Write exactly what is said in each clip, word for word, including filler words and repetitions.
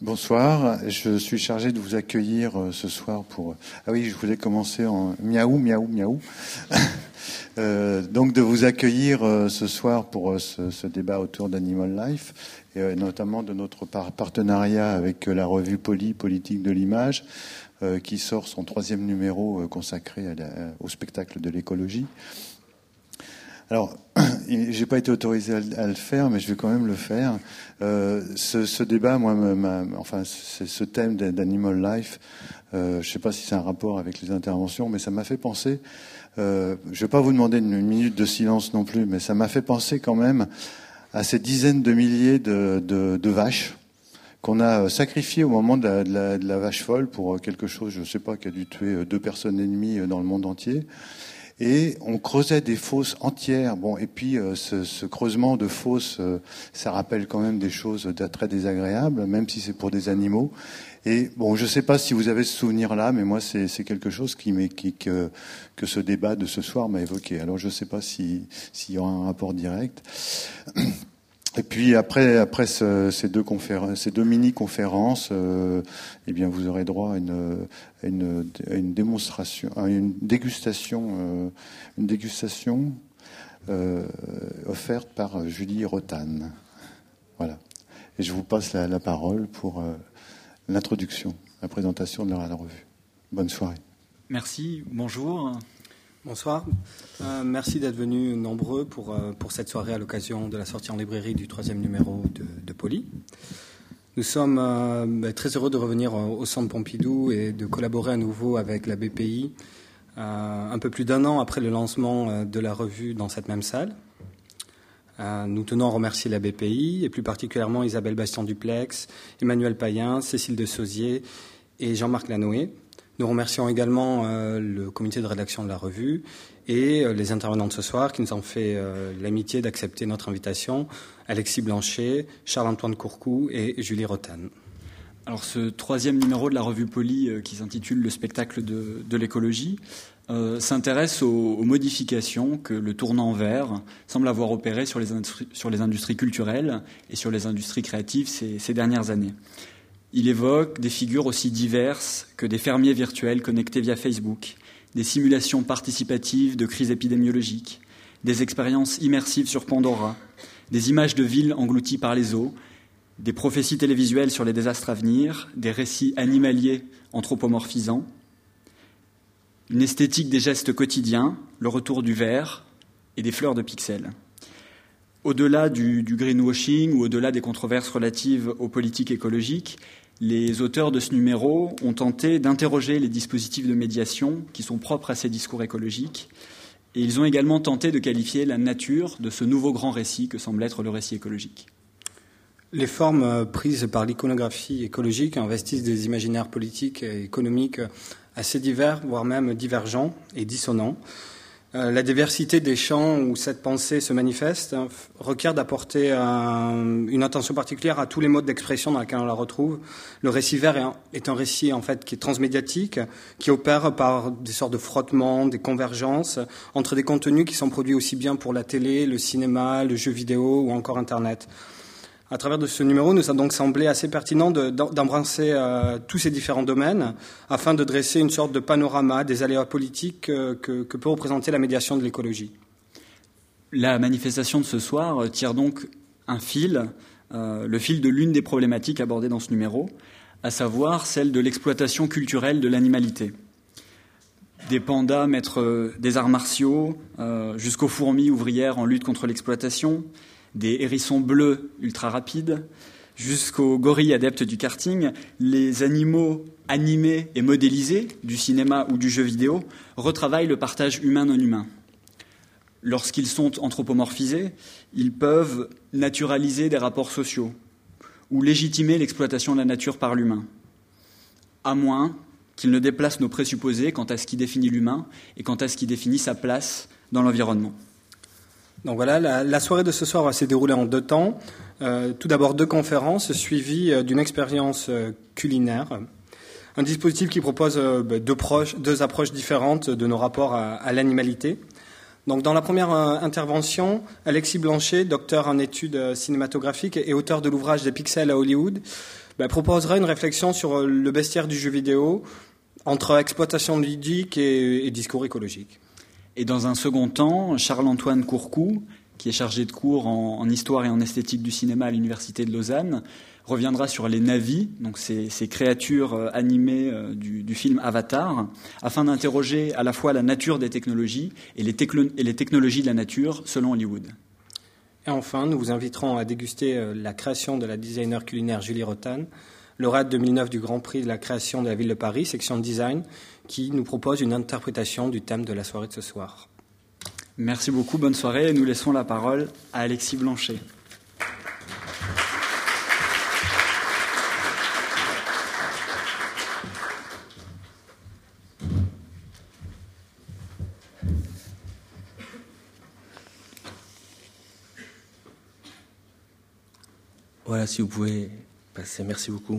Bonsoir, je suis chargé de vous accueillir ce soir pour... Ah oui, je voulais commencer en miaou, miaou, miaou. euh, donc de vous accueillir euh, ce soir pour euh, ce, ce débat autour d'Animal Life, et euh, notamment de notre par partenariat avec euh, la revue Poly, Politique de l'image, euh, qui sort son troisième numéro euh, consacré à la, au spectacle de l'écologie. Alors, j'ai pas été autorisé à le faire, mais je vais quand même le faire. Euh, ce, ce débat, moi, ma, enfin, c'est ce thème d'Animal Life. Euh, je sais pas si c'est un rapport avec les interventions, mais ça m'a fait penser. Euh, je vais pas vous demander une, une minute de silence non plus, mais ça m'a fait penser quand même à ces dizaines de milliers de, de, de vaches qu'on a sacrifiées au moment de la, de, la, de la vache folle pour quelque chose, je sais pas, qui a dû tuer deux personnes et demie dans le monde entier. Et on creusait des fosses entières. Bon, et puis euh, ce, ce creusement de fosses, euh, ça rappelle quand même des choses très désagréables, même si c'est pour des animaux. Et bon, je ne sais pas si vous avez ce souvenir-là, mais moi, c'est, c'est quelque chose qui, qui que, que ce débat de ce soir m'a évoqué. Alors, je ne sais pas si, s'il y aura un rapport direct. Et puis après, après ce, ces deux conférences, ces deux mini-conférences, euh, eh bien, vous aurez droit à une, à une, à une démonstration, à une dégustation, euh, une dégustation euh, offerte par Julie Rotan. Voilà. Et je vous passe la, la parole pour euh, l'introduction, la présentation de la revue. Bonne soirée. Merci. Bonjour. Bonsoir. Euh, merci d'être venus nombreux pour, euh, pour cette soirée à l'occasion de la sortie en librairie du troisième numéro de, de Poly. Nous sommes euh, très heureux de revenir au Centre Pompidou et de collaborer à nouveau avec la B P I euh, un peu plus d'un an après le lancement euh, de la revue dans cette même salle. Euh, nous tenons à remercier la B P I et plus particulièrement Isabelle Bastien-Duplex, Emmanuel Payen, Cécile de Sauzier et Jean-Marc Lanoé. Nous remercions également euh, le comité de rédaction de la revue et euh, les intervenants de ce soir qui nous ont fait euh, l'amitié d'accepter notre invitation, Alexis Blanchet, Charles-Antoine Courcou et Julie Rotan. Alors ce troisième numéro de la revue Poly euh, qui s'intitule « Le spectacle de, de l'écologie » euh, s'intéresse aux, aux modifications que le tournant vert semble avoir opérées sur les industries, sur les industries culturelles et sur les industries créatives ces, ces dernières années. Il évoque des figures aussi diverses que des fermiers virtuels connectés via Facebook, des simulations participatives de crises épidémiologiques, des expériences immersives sur Pandora, des images de villes englouties par les eaux, des prophéties télévisuelles sur les désastres à venir, des récits animaliers anthropomorphisants, une esthétique des gestes quotidiens, le retour du vert et des fleurs de pixels. Au-delà du, du greenwashing ou au-delà des controverses relatives aux politiques écologiques, les auteurs de ce numéro ont tenté d'interroger les dispositifs de médiation qui sont propres à ces discours écologiques et ils ont également tenté de qualifier la nature de ce nouveau grand récit que semble être le récit écologique. Les formes prises par l'iconographie écologique investissent des imaginaires politiques et économiques assez divers, voire même divergents et dissonants. La diversité des champs où cette pensée se manifeste requiert d'apporter un, une attention particulière à tous les modes d'expression dans lesquels on la retrouve. Le récit vert est un récit en fait qui est transmédiatique, qui opère par des sortes de frottements, des convergences entre des contenus qui sont produits aussi bien pour la télé, le cinéma, le jeu vidéo ou encore Internet. À travers de ce numéro, nous a donc semblé assez pertinent de, d'embrasser euh, tous ces différents domaines afin de dresser une sorte de panorama des aléas politiques euh, que, que peut représenter la médiation de l'écologie. La manifestation de ce soir tire donc un fil, euh, le fil de l'une des problématiques abordées dans ce numéro, à savoir celle de l'exploitation culturelle de l'animalité. Des pandas maîtres des arts martiaux, euh, jusqu'aux fourmis ouvrières en lutte contre l'exploitation, des hérissons bleus ultra rapides, jusqu'aux gorilles adeptes du karting, les animaux animés et modélisés du cinéma ou du jeu vidéo retravaillent le partage humain-non humain. Lorsqu'ils sont anthropomorphisés, ils peuvent naturaliser des rapports sociaux ou légitimer l'exploitation de la nature par l'humain, à moins qu'ils ne déplacent nos présupposés quant à ce qui définit l'humain et quant à ce qui définit sa place dans l'environnement. Donc voilà, la, la soirée de ce soir va se dérouler en deux temps. Euh, tout d'abord deux conférences suivies d'une expérience euh, culinaire. Un dispositif qui propose euh, deux, proches, deux approches différentes de nos rapports à, à l'animalité. Donc dans la première euh, intervention, Alexis Blanchet, docteur en études cinématographiques et auteur de l'ouvrage Des pixels à Hollywood, bah, proposera une réflexion sur le bestiaire du jeu vidéo entre exploitation ludique et, et discours écologique. Et dans un second temps, Charles-Antoine Courcou, qui est chargé de cours en, en histoire et en esthétique du cinéma à l'Université de Lausanne, reviendra sur les Na'vi, donc ces, ces créatures euh, animées euh, du, du film Avatar, afin d'interroger à la fois la nature des technologies et les, techlo- et les technologies de la nature selon Hollywood. Et enfin, nous vous inviterons à déguster euh, la création de la designer culinaire Julie Rotan, lauréate deux mille neuf du Grand Prix de la création de la Ville de Paris, section design, qui nous propose une interprétation du thème de la soirée de ce soir. Merci beaucoup, bonne soirée, et nous laissons la parole à Alexis Blanchet. Voilà, si vous pouvez passer, merci beaucoup.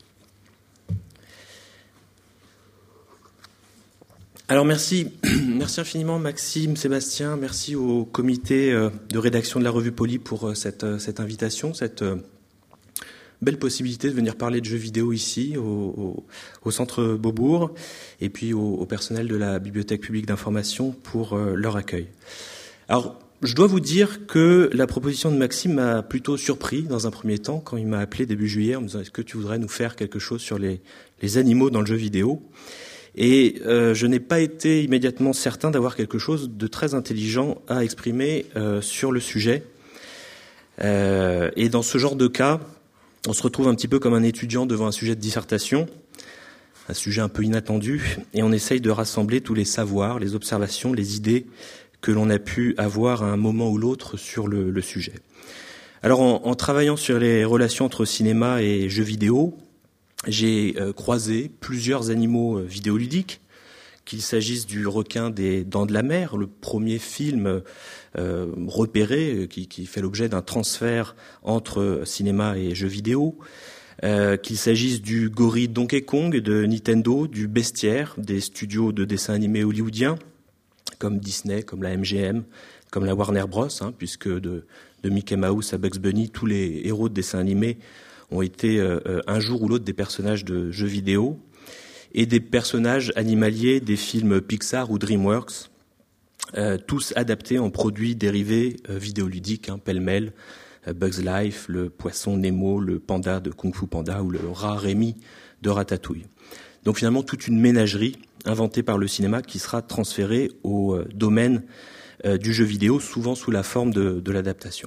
Alors merci, merci infiniment Maxime, Sébastien, merci au comité de rédaction de la revue Poly pour cette, cette invitation, cette belle possibilité de venir parler de jeux vidéo ici, au, au, au Centre Beaubourg, et puis au, au personnel de la Bibliothèque publique d'information pour leur accueil. Alors, je dois vous dire que la proposition de Maxime m'a plutôt surpris dans un premier temps quand il m'a appelé début juillet en me disant « Est-ce que tu voudrais nous faire quelque chose sur les, les animaux dans le jeu vidéo ?» Et euh, je n'ai pas été immédiatement certain d'avoir quelque chose de très intelligent à exprimer euh, sur le sujet. Euh, et dans ce genre de cas, on se retrouve un petit peu comme un étudiant devant un sujet de dissertation, un sujet un peu inattendu, et on essaye de rassembler tous les savoirs, les observations, les idées que l'on a pu avoir à un moment ou l'autre sur le, le sujet. Alors, en, en travaillant sur les relations entre cinéma et jeux vidéo, j'ai euh, croisé plusieurs animaux euh, vidéoludiques, qu'il s'agisse du requin des Dents de la Mer, le premier film euh, repéré qui, qui fait l'objet d'un transfert entre cinéma et jeux vidéo, euh, qu'il s'agisse du gorille Donkey Kong de Nintendo, du bestiaire des studios de dessins animés hollywoodiens, comme Disney, comme la M G M, comme la Warner Bros, hein, puisque de, de Mickey Mouse à Bugs Bunny, tous les héros de dessins animés ont été euh, un jour ou l'autre des personnages de jeux vidéo, et des personnages animaliers des films Pixar ou DreamWorks, euh, tous adaptés en produits dérivés euh, vidéoludiques, hein, pêle-mêle, euh, Bugs Life, le poisson Nemo, le panda de Kung Fu Panda ou le rat Rémi de Ratatouille. Donc finalement toute une ménagerie inventée par le cinéma qui sera transférée au euh, domaine euh, du jeu vidéo, souvent sous la forme de, de l'adaptation.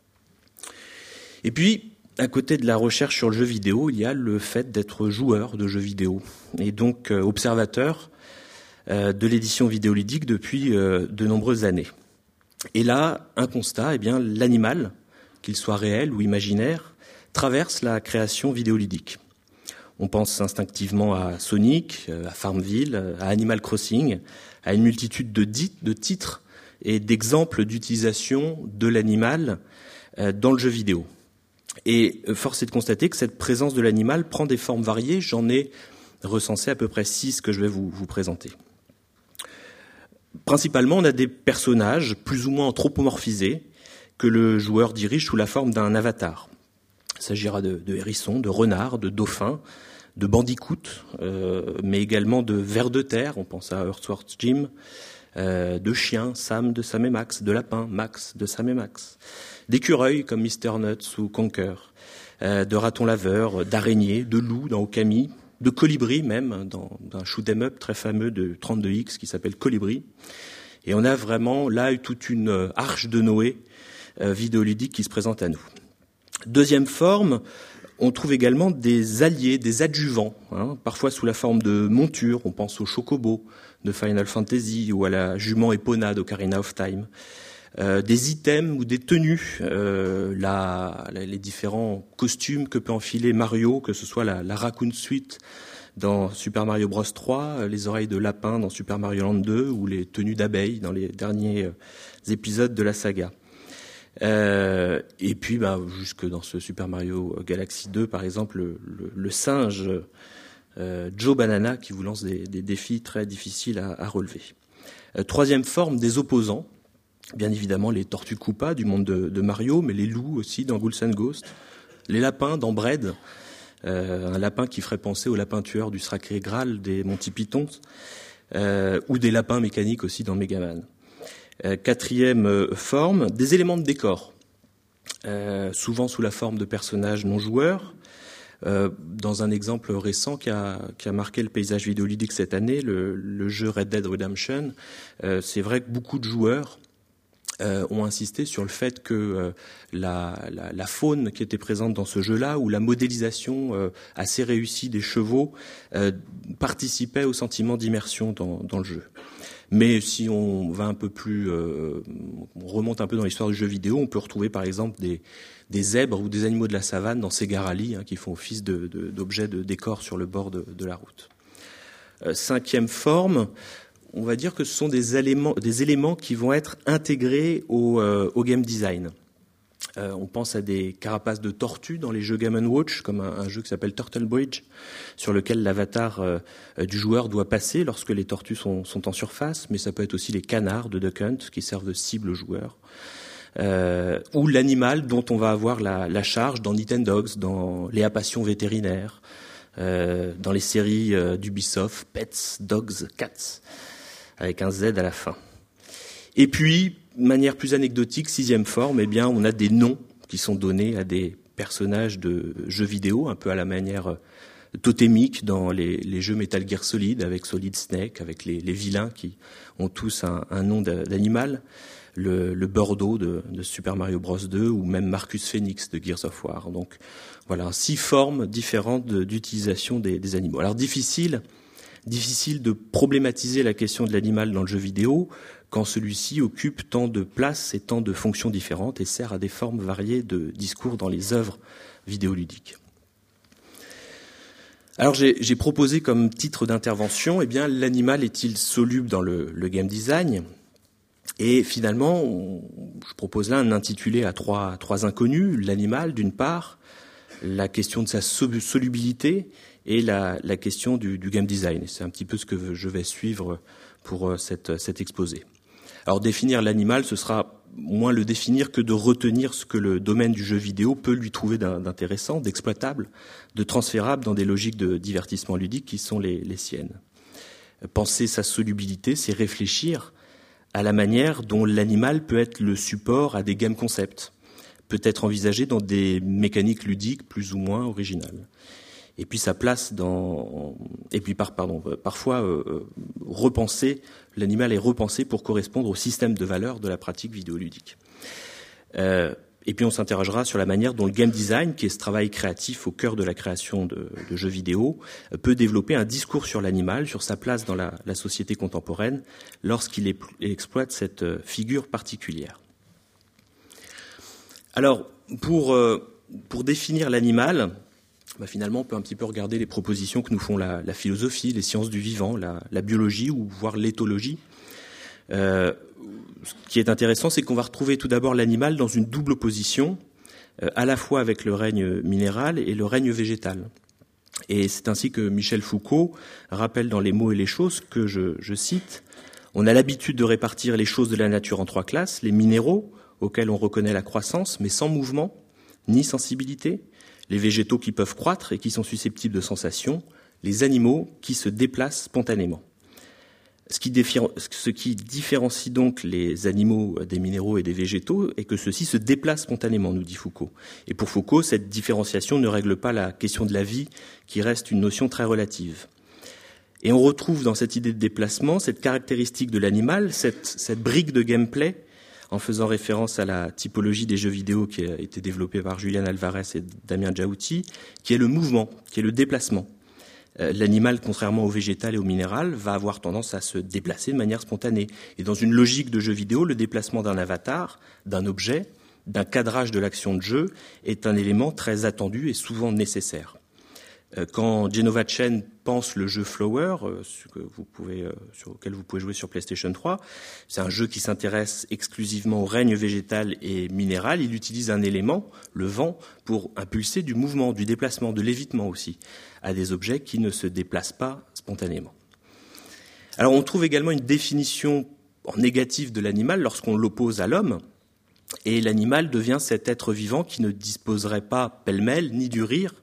Et puis, à côté de la recherche sur le jeu vidéo, il y a le fait d'être joueur de jeux vidéo et donc euh, observateur euh, de l'édition vidéoludique depuis euh, de nombreuses années. Et là, un constat, eh bien, l'animal, qu'il soit réel ou imaginaire, traverse la création vidéoludique. On pense instinctivement à Sonic, à Farmville, à Animal Crossing, à une multitude de, dit, de titres et d'exemples d'utilisation de l'animal euh, dans le jeu vidéo. Et force est de constater que cette présence de l'animal prend des formes variées. J'en ai recensé à peu près six que je vais vous, vous présenter. Principalement, on a des personnages plus ou moins anthropomorphisés que le joueur dirige sous la forme d'un avatar. Il s'agira de, de hérissons, de renards, de dauphins, de bandicoots, euh, mais également de vers de terre, on pense à Earthworm Jim, euh, de chiens, Sam de Sam et Max, de lapins, Max de Sam et Max, d'écureuils comme mister Nuts ou Conker, euh, de ratons laveurs, d'araignées, de loups dans Okami, de colibris même, dans, dans un shoot 'em up très fameux de trente-deux X qui s'appelle Colibri. Et on a vraiment là toute une arche de Noé euh, vidéoludique qui se présente à nous. Deuxième forme, on trouve également des alliés, des adjuvants, hein, parfois sous la forme de montures. On pense au chocobo de Final Fantasy ou à la jument Epona d'Ocarina of Time. Euh, des items ou des tenues, euh, la, la, les différents costumes que peut enfiler Mario, que ce soit la, la Raccoon Suite dans Super Mario Bros trois, les oreilles de lapin dans Super Mario Land deux ou les tenues d'abeilles dans les derniers euh, épisodes de la saga. Euh, et puis, bah, jusque dans ce Super Mario Galaxy deux, par exemple, le, le, le singe euh, Joe Banana qui vous lance des, des défis très difficiles à, à relever. Euh, troisième forme, des opposants. Bien évidemment, les tortues Koopa du monde de, de Mario, mais les loups aussi dans Ghouls and Ghosts, les lapins dans Braid, euh, un lapin qui ferait penser au lapin tueur du Sacré Graal des Monty Python, euh, ou des lapins mécaniques aussi dans Megaman. Euh, quatrième euh, forme, des éléments de décor, euh, souvent sous la forme de personnages non joueurs. Euh, dans un exemple récent qui a, qui a marqué le paysage vidéoludique cette année, le, le jeu Red Dead Redemption, euh, c'est vrai que beaucoup de joueurs euh, ont insisté sur le fait que euh, la, la, la faune qui était présente dans ce jeu-là, ou la modélisation euh, assez réussie des chevaux, euh, participait au sentiment d'immersion dans, dans le jeu. Mais si on va un peu plus, euh, on remonte un peu dans l'histoire du jeu vidéo, on peut retrouver par exemple des, des zèbres ou des animaux de la savane dans Sega Rally, hein, qui font office de, de, d'objets de décor sur le bord de, de la route. Euh, cinquième forme, on va dire que ce sont des éléments, des éléments qui vont être intégrés au, euh, au game design. Euh, on pense à des carapaces de tortues dans les jeux Game and Watch, comme un, un jeu qui s'appelle Turtle Bridge, sur lequel l'avatar euh, du joueur doit passer lorsque les tortues sont, sont en surface, mais ça peut être aussi les canards de Duck Hunt qui servent de cible aux joueurs, euh, ou l'animal dont on va avoir la, la charge dans Nintendogs, dans Léa Passion vétérinaire, euh, dans les séries euh, d'Ubisoft, Pets, Dogs, Cats, avec un Z à la fin. Et puis, de manière plus anecdotique, sixième forme, eh bien, on a des noms qui sont donnés à des personnages de jeux vidéo, un peu à la manière totémique dans les, les jeux Metal Gear Solid, avec Solid Snake, avec les, les vilains qui ont tous un, un nom d'animal, le, le Birdo de, de Super Mario Bros deux, ou même Marcus Phoenix de Gears of War. Donc, voilà, six formes différentes de, d'utilisation des, des animaux. Alors, difficile, difficile de problématiser la question de l'animal dans le jeu vidéo, quand celui-ci occupe tant de place et tant de fonctions différentes et sert à des formes variées de discours dans les œuvres vidéoludiques. Alors j'ai, j'ai proposé comme titre d'intervention, eh bien, l'animal est-il soluble dans le, le game design ? Et finalement, on, je propose là un intitulé à trois, trois inconnus, l'animal d'une part, la question de sa solubilité et la, la question du, du game design. C'est un petit peu ce que je vais suivre pour cette, cet exposé. Alors définir l'animal, ce sera moins le définir que de retenir ce que le domaine du jeu vidéo peut lui trouver d'intéressant, d'exploitable, de transférable dans des logiques de divertissement ludique qui sont les, les siennes. Penser sa solubilité, c'est réfléchir à la manière dont l'animal peut être le support à des game concepts, peut être envisagé dans des mécaniques ludiques plus ou moins originales. Et puis sa place dans, et puis par, pardon, parfois euh, repenser, l'animal est repensé pour correspondre au système de valeurs de la pratique vidéoludique. Euh, et puis on s'interrogera sur la manière dont le game design, qui est ce travail créatif au cœur de la création de, de jeux vidéo, peut développer un discours sur l'animal, sur sa place dans la, la société contemporaine, lorsqu'il est, exploite cette figure particulière. Alors, pour, euh, pour définir l'animal, bah finalement, on peut un petit peu regarder les propositions que nous font la, la philosophie, les sciences du vivant, la, la biologie ou voire l'éthologie. Euh, ce qui est intéressant, c'est qu'on va retrouver tout d'abord l'animal dans une double opposition, euh, à la fois avec le règne minéral et le règne végétal. Et c'est ainsi que Michel Foucault rappelle dans Les mots et les choses que, je, je cite, « On a l'habitude de répartir les choses de la nature en trois classes, les minéraux, auxquels on reconnaît la croissance, mais sans mouvement, ni sensibilité, les végétaux qui peuvent croître et qui sont susceptibles de sensations, les animaux qui se déplacent spontanément. Ce qui, diffé- ce qui différencie donc les animaux des minéraux et des végétaux est que ceux-ci se déplacent spontanément, nous dit Foucault. Et pour Foucault, cette différenciation ne règle pas la question de la vie, qui reste une notion très relative. Et on retrouve dans cette idée de déplacement cette caractéristique de l'animal, cette, cette brique de gameplay, en faisant référence à la typologie des jeux vidéo qui a été développée par Julian Alvarez et Damien Djaouti, qui est le mouvement, qui est le déplacement. Euh, l'animal, contrairement au végétal et au minéral, va avoir tendance à se déplacer de manière spontanée. Et dans une logique de jeu vidéo, le déplacement d'un avatar, d'un objet, d'un cadrage de l'action de jeu est un élément très attendu et souvent nécessaire. Quand Genova Chen pense le jeu Flower, que vous pouvez, sur lequel vous pouvez jouer sur PlayStation trois, c'est un jeu qui s'intéresse exclusivement au règne végétal et minéral. Il utilise un élément, le vent, pour impulser du mouvement, du déplacement, de l'évitement aussi, à des objets qui ne se déplacent pas spontanément. Alors on trouve également une définition en négatif de l'animal lorsqu'on l'oppose à l'homme, et l'animal devient cet être vivant qui ne disposerait pas pêle-mêle ni du rire,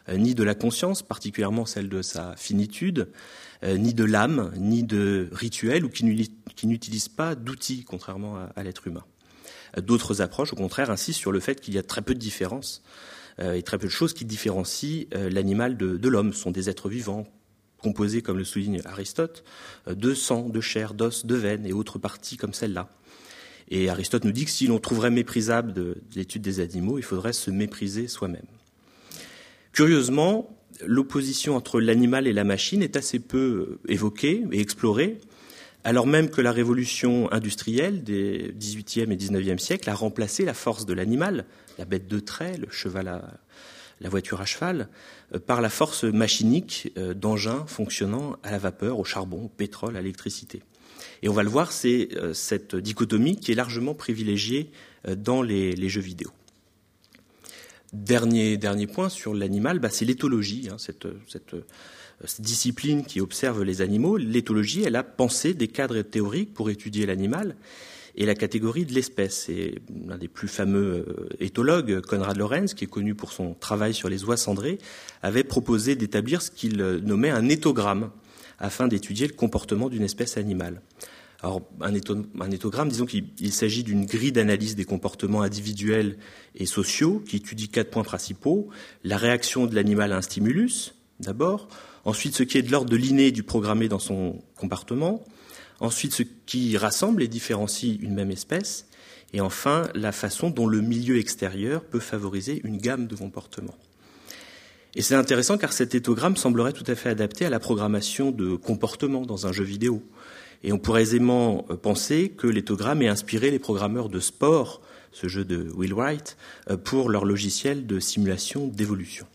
euh, ni de la conscience, particulièrement celle de sa finitude, euh, ni de l'âme, ni de rituel, ou qui n'utilise pas d'outils, contrairement à, à l'être humain. D'autres approches, au contraire, insistent sur le fait qu'il y a très peu de différences euh, et très peu de choses qui différencient euh, l'animal de, de l'homme. Ce sont des êtres vivants, composés, comme le souligne Aristote, euh, de sang, de chair, d'os, de veines et autres parties comme celle-là. Et Aristote nous dit que si l'on trouverait méprisable de, de l'étude des animaux, il faudrait se mépriser soi-même. Curieusement, l'opposition entre l'animal et la machine est assez peu évoquée et explorée, alors même que la révolution industrielle des dix-huitième et dix-neuvième siècles a remplacé la force de l'animal, la bête de trait, le cheval à, la voiture à cheval, par la force machinique d'engins fonctionnant à la vapeur, au charbon, au pétrole, à l'électricité. Et on va le voir, c'est cette dichotomie qui est largement privilégiée dans les, les jeux vidéo. Dernier, dernier point sur l'animal, bah, c'est l'éthologie, hein, cette, cette, cette discipline qui observe les animaux. L'éthologie, elle a pensé des cadres théoriques pour étudier l'animal et la catégorie de l'espèce. Et l'un des plus fameux éthologues, Konrad Lorenz, qui est connu pour son travail sur les oies cendrées, avait proposé d'établir ce qu'il nommait un éthogramme afin d'étudier le comportement d'une espèce animale. Alors, un, étho, un éthogramme, disons qu'il il s'agit d'une grille d'analyse des comportements individuels et sociaux qui étudie quatre points principaux. La réaction de l'animal à un stimulus, d'abord. Ensuite, ce qui est de l'ordre de l'inné et du programmé dans son comportement. Ensuite, ce qui rassemble et différencie une même espèce. Et enfin, la façon dont le milieu extérieur peut favoriser une gamme de comportements. Et c'est intéressant car cet éthogramme semblerait tout à fait adapté à la programmation de comportements dans un jeu vidéo. Et on pourrait aisément penser que l'éthogramme ait inspiré les programmeurs de Spore, ce jeu de Will Wright, pour leur logiciel de simulation d'évolution.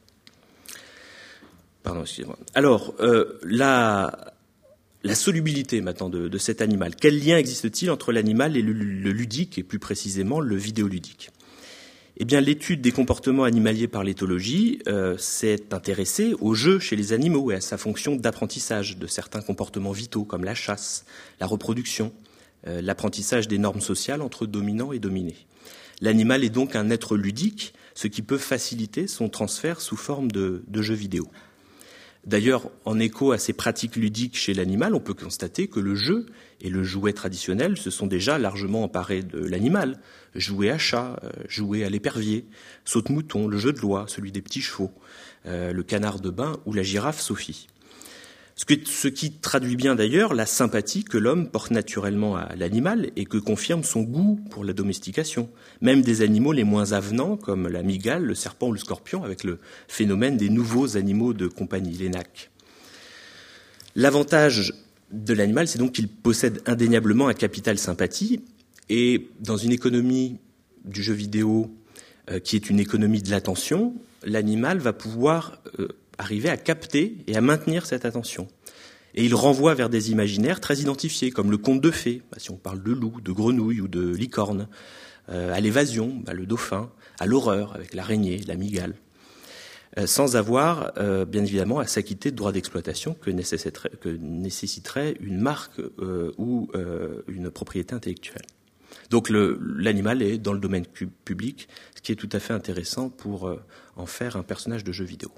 Pardon, excusez-moi. Alors, euh, la, la solubilité maintenant de, de cet animal. Quel lien existe-t-il entre l'animal et le, le ludique, et plus précisément le vidéoludique ? Eh bien, l'étude des comportements animaliers par l'éthologie euh, s'est intéressée au jeu chez les animaux et à sa fonction d'apprentissage de certains comportements vitaux comme la chasse, la reproduction, euh, l'apprentissage des normes sociales entre dominants et dominés. L'animal est donc un être ludique, ce qui peut faciliter son transfert sous forme de, de jeux vidéo. D'ailleurs, en écho à ces pratiques ludiques chez l'animal, on peut constater que le jeu et le jouet traditionnel se sont déjà largement emparés de l'animal. Jouer à chat, jouer à l'épervier, saute-mouton, le jeu de loi, celui des petits chevaux, euh, le canard de bain ou la girafe Sophie. Ce, que, ce qui traduit bien d'ailleurs la sympathie que l'homme porte naturellement à l'animal et que confirme son goût pour la domestication, même des animaux les moins avenants comme la mygale, le serpent ou le scorpion, avec le phénomène des nouveaux animaux de compagnie, les nacs. L'avantage de l'animal, c'est donc qu'il possède indéniablement un capital sympathie, et dans une économie du jeu vidéo euh, qui est une économie de l'attention, l'animal va pouvoir euh, arriver à capter et à maintenir cette attention. Et il renvoie vers des imaginaires très identifiés, comme le conte de fées, bah, si on parle de loup, de grenouille ou de licorne, euh, à l'évasion, bah, le dauphin, à l'horreur, avec l'araignée, la mygale, euh, sans avoir, euh, bien évidemment, à s'acquitter de droits d'exploitation que nécessiterait, que nécessiterait une marque euh, ou euh, une propriété intellectuelle. Donc le, l'animal est dans le domaine public, ce qui est tout à fait intéressant pour euh, en faire un personnage de jeu vidéo.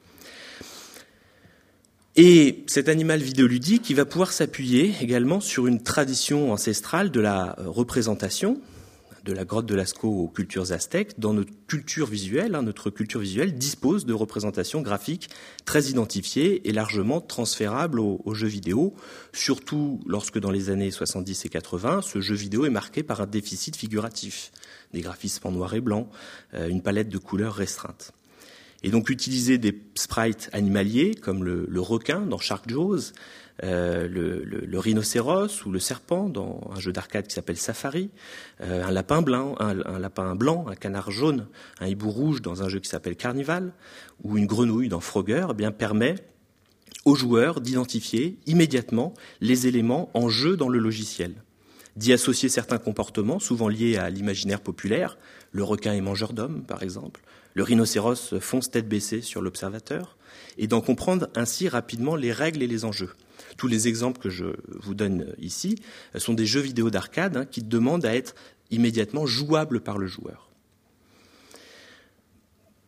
Et cet animal vidéoludique, il va pouvoir s'appuyer également sur une tradition ancestrale de la représentation, de la grotte de Lascaux aux cultures aztèques. Dans notre culture visuelle, hein, notre culture visuelle dispose de représentations graphiques très identifiées et largement transférables aux, aux jeux vidéo, surtout lorsque dans les années soixante-dix et quatre-vingts, ce jeu vidéo est marqué par un déficit figuratif, des graphismes en noir et blanc, euh, une palette de couleurs restreinte. Et donc utiliser des sprites animaliers comme le, le requin dans Shark Jaws, euh, le, le, le rhinocéros ou le serpent dans un jeu d'arcade qui s'appelle Safari, euh, un lapin blanc, un, un lapin blanc, un canard jaune, un hibou rouge dans un jeu qui s'appelle Carnival, ou une grenouille dans Frogger, eh bien permet aux joueurs d'identifier immédiatement les éléments en jeu dans le logiciel, d'y associer certains comportements souvent liés à l'imaginaire populaire, le requin est mangeur d'hommes par exemple, le rhinocéros fonce tête baissée sur l'observateur, et d'en comprendre ainsi rapidement les règles et les enjeux. Tous les exemples que je vous donne ici sont des jeux vidéo d'arcade hein, qui demandent à être immédiatement jouables par le joueur.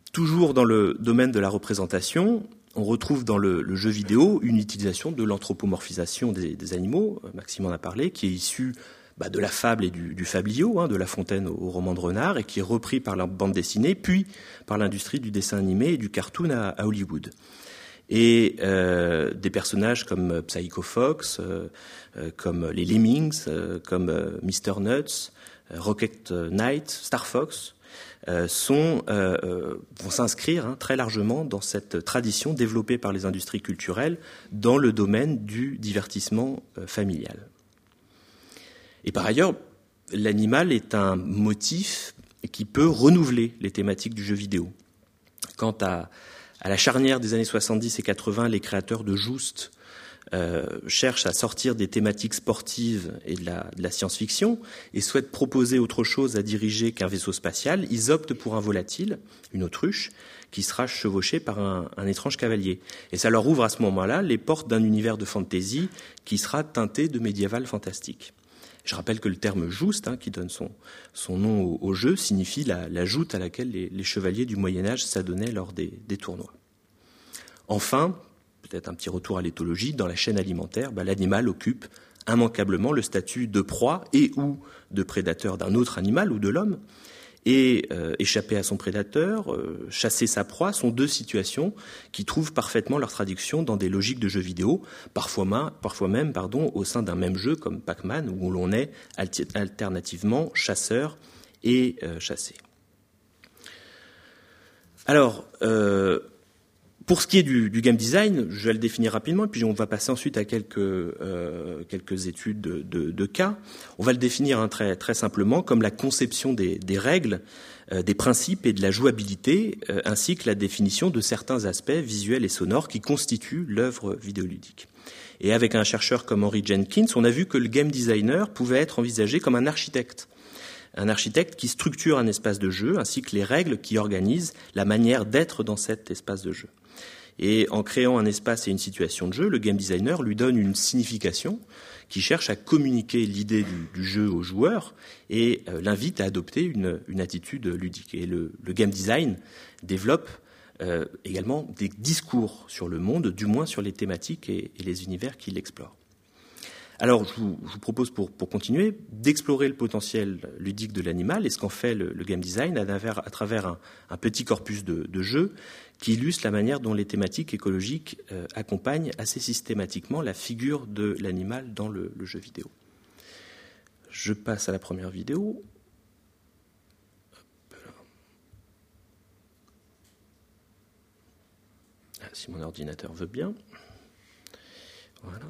Toujours dans le domaine de la représentation, on retrouve dans le, le jeu vidéo une utilisation de l'anthropomorphisation des, des animaux, Maxime en a parlé, qui est issue bah, de la fable et du, du fabliau, hein, de La Fontaine au, au roman de Renard, et qui est repris par la bande dessinée, puis par l'industrie du dessin animé et du cartoon à, à Hollywood. Et euh, des personnages comme Psycho Fox, euh, euh, comme les Lemmings, euh, comme euh, mister Nuts, euh, Rocket Knight, Star Fox, euh, sont, euh, vont s'inscrire hein, très largement dans cette tradition développée par les industries culturelles dans le domaine du divertissement euh, familial. Et par ailleurs, l'animal est un motif qui peut renouveler les thématiques du jeu vidéo. Quant à À la charnière des années soixante-dix et quatre-vingts, les créateurs de Just euh, cherchent à sortir des thématiques sportives et de la, de la science-fiction et souhaitent proposer autre chose à diriger qu'un vaisseau spatial. Ils optent pour un volatile, une autruche, qui sera chevauchée par un, un étrange cavalier. Et ça leur ouvre à ce moment-là les portes d'un univers de fantasy qui sera teinté de médiéval fantastique. Je rappelle que le terme Just, hein, qui donne son, son nom au, au jeu, signifie la, la joute à laquelle les, les chevaliers du Moyen-Âge s'adonnaient lors des, des tournois. Enfin, peut-être un petit retour à l'éthologie, dans la chaîne alimentaire, bah, l'animal occupe immanquablement le statut de proie et ou de prédateur d'un autre animal ou de l'homme. Et euh, échapper à son prédateur, euh, chasser sa proie, sont deux situations qui trouvent parfaitement leur traduction dans des logiques de jeux vidéo, parfois, ma, parfois même pardon, au sein d'un même jeu comme Pac-Man, où l'on est alti- alternativement chasseur et euh, chassé. Alors, euh, pour ce qui est du, du game design, je vais le définir rapidement, et puis on va passer ensuite à quelques, euh, quelques études de, de, de cas. On va le définir hein, très, très simplement comme la conception des, des règles, euh, des principes et de la jouabilité, euh, ainsi que la définition de certains aspects visuels et sonores qui constituent l'œuvre vidéoludique. Et avec un chercheur comme Henry Jenkins, on a vu que le game designer pouvait être envisagé comme un architecte. Un architecte qui structure un espace de jeu, ainsi que les règles qui organisent la manière d'être dans cet espace de jeu. Et en créant un espace et une situation de jeu, le game designer lui donne une signification qui cherche à communiquer l'idée du, du jeu aux joueurs et euh, l'invite à adopter une, une attitude ludique. Et le, le game design développe euh, également des discours sur le monde, du moins sur les thématiques et, et les univers qu'il explore. Alors, je vous, je vous propose, pour, pour continuer, d'explorer le potentiel ludique de l'animal et ce qu'en fait le, le game design à travers, à travers un, un petit corpus de, de jeux qui illustre la manière dont les thématiques écologiques euh, accompagnent assez systématiquement la figure de l'animal dans le, le jeu vidéo. Je passe à la première vidéo. Ah, si mon ordinateur veut bien. Voilà.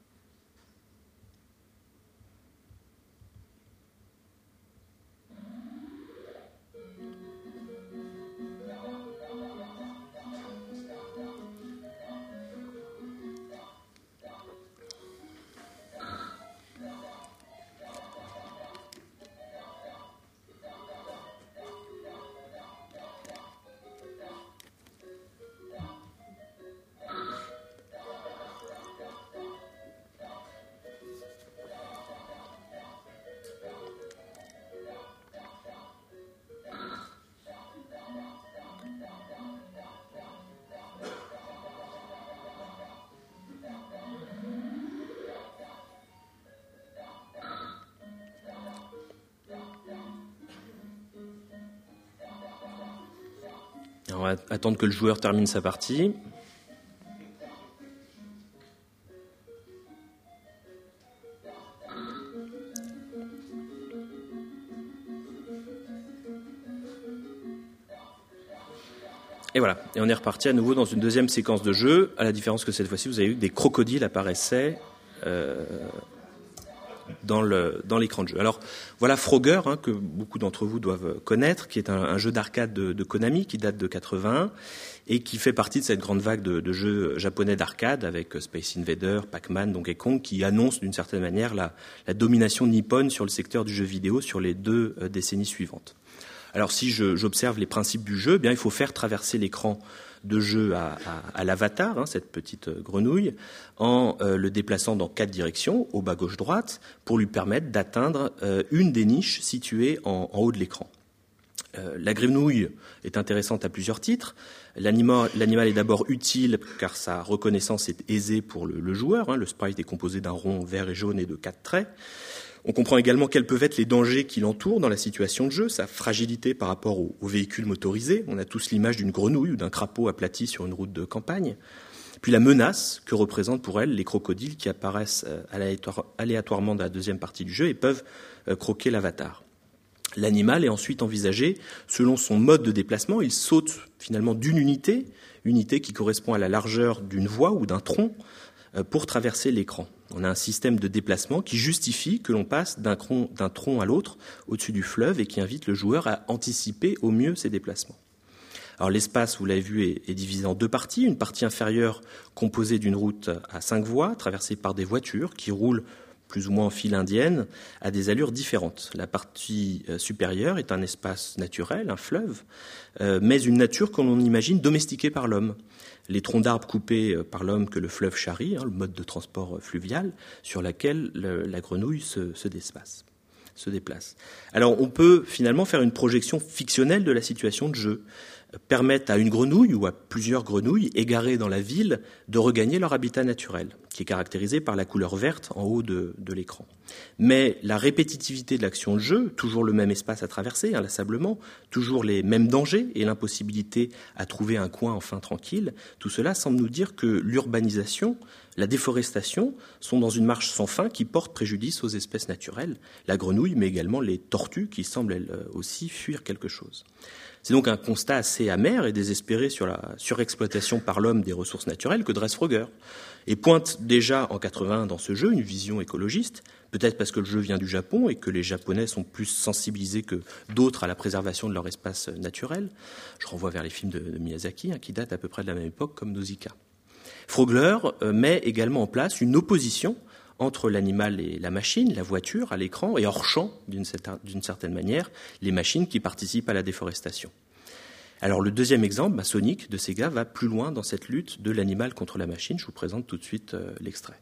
On va attendre que le joueur termine sa partie. Et voilà, et on est reparti à nouveau dans une deuxième séquence de jeu, à la différence que cette fois-ci, vous avez vu que des crocodiles apparaissaient euh, dans, le, dans l'écran de jeu. Alors, voilà Frogger, hein, que beaucoup d'entre vous doivent connaître, qui est un, un jeu d'arcade de, de Konami, qui date de quatre-vingt-un, et qui fait partie de cette grande vague de, de jeux japonais d'arcade, avec Space Invader, Pac-Man, Donkey Kong, qui annonce d'une certaine manière la, la domination nippone sur le secteur du jeu vidéo sur les deux euh, décennies suivantes. Alors si je, j'observe les principes du jeu, eh bien il faut faire traverser l'écran de jeu à, à, à l'avatar, hein, cette petite grenouille, en euh, le déplaçant dans quatre directions, au bas, gauche, droite, pour lui permettre d'atteindre euh, une des niches situées en, en haut de l'écran. Euh, la grenouille est intéressante à plusieurs titres. L'animal, l'animal est d'abord utile car sa reconnaissance est aisée pour le, le joueur. Hein. Le sprite est composé d'un rond vert et jaune et de quatre traits. On comprend également quels peuvent être les dangers qui l'entourent dans la situation de jeu, sa fragilité par rapport aux, aux véhicules motorisés. On a tous l'image d'une grenouille ou d'un crapaud aplati sur une route de campagne. Puis la menace que représentent pour elle les crocodiles qui apparaissent aléatoirement dans la deuxième partie du jeu et peuvent croquer l'avatar. L'animal est ensuite envisagé selon son mode de déplacement. Il saute finalement d'une unité, unité qui correspond à la largeur d'une voie ou d'un tronc, pour traverser l'écran. On a un système de déplacement qui justifie que l'on passe d'un tronc, d'un tronc à l'autre au-dessus du fleuve et qui invite le joueur à anticiper au mieux ses déplacements. Alors l'espace, vous l'avez vu, est, est divisé en deux parties. Une partie inférieure composée d'une route à cinq voies, traversée par des voitures qui roulent plus ou moins en file indienne, à des allures différentes. La partie euh, supérieure est un espace naturel, un fleuve, euh, mais une nature que l'on imagine domestiquée par l'homme. Les troncs d'arbres coupés euh, par l'homme que le fleuve charrie, hein, le mode de transport fluvial, sur laquelle le, la grenouille se, se déplace. se déplace. Alors on peut finalement faire une projection fictionnelle de la situation de jeu, permettre à une grenouille ou à plusieurs grenouilles égarées dans la ville de regagner leur habitat naturel, qui est caractérisé par la couleur verte en haut de, de l'écran. Mais la répétitivité de l'action de jeu, toujours le même espace à traverser inlassablement, toujours les mêmes dangers et l'impossibilité à trouver un coin enfin tranquille, tout cela semble nous dire que l'urbanisation, la déforestation sont dans une marche sans fin qui porte préjudice aux espèces naturelles, la grenouille mais également les tortues qui semblent elles aussi fuir quelque chose. C'est donc un constat assez amer et désespéré sur la surexploitation par l'homme des ressources naturelles que dresse Frogger, et pointe déjà en quatre-vingt-un dans ce jeu une vision écologiste, peut-être parce que le jeu vient du Japon et que les Japonais sont plus sensibilisés que d'autres à la préservation de leur espace naturel. Je renvoie vers les films de, de Miyazaki, hein, qui datent à peu près de la même époque, comme Nausicaa. Frogger euh, met également en place une opposition entre l'animal et la machine, la voiture à l'écran, et hors champ, d'une certaine manière, les machines qui participent à la déforestation. Alors le deuxième exemple, bah, Sonic de Sega, va plus loin dans cette lutte de l'animal contre la machine. Je vous présente tout de suite euh, l'extrait.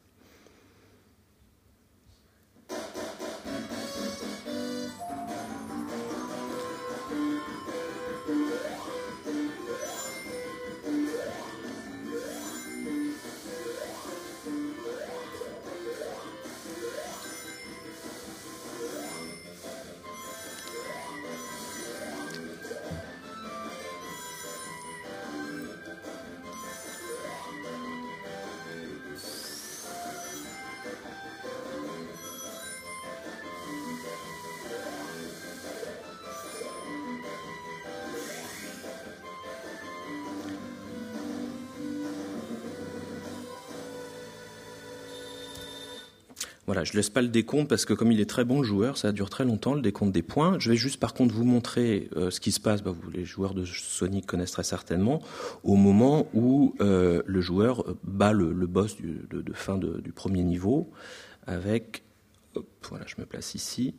Voilà, je ne laisse pas le décompte parce que comme il est très bon le joueur, ça dure très longtemps le décompte des points. Je vais juste par contre vous montrer euh, ce qui se passe, bah, vous, les joueurs de Sonic connaissent très certainement, au moment où euh, le joueur bat le, le boss du, de, de fin de, du premier niveau avec, hop, voilà, je me place ici.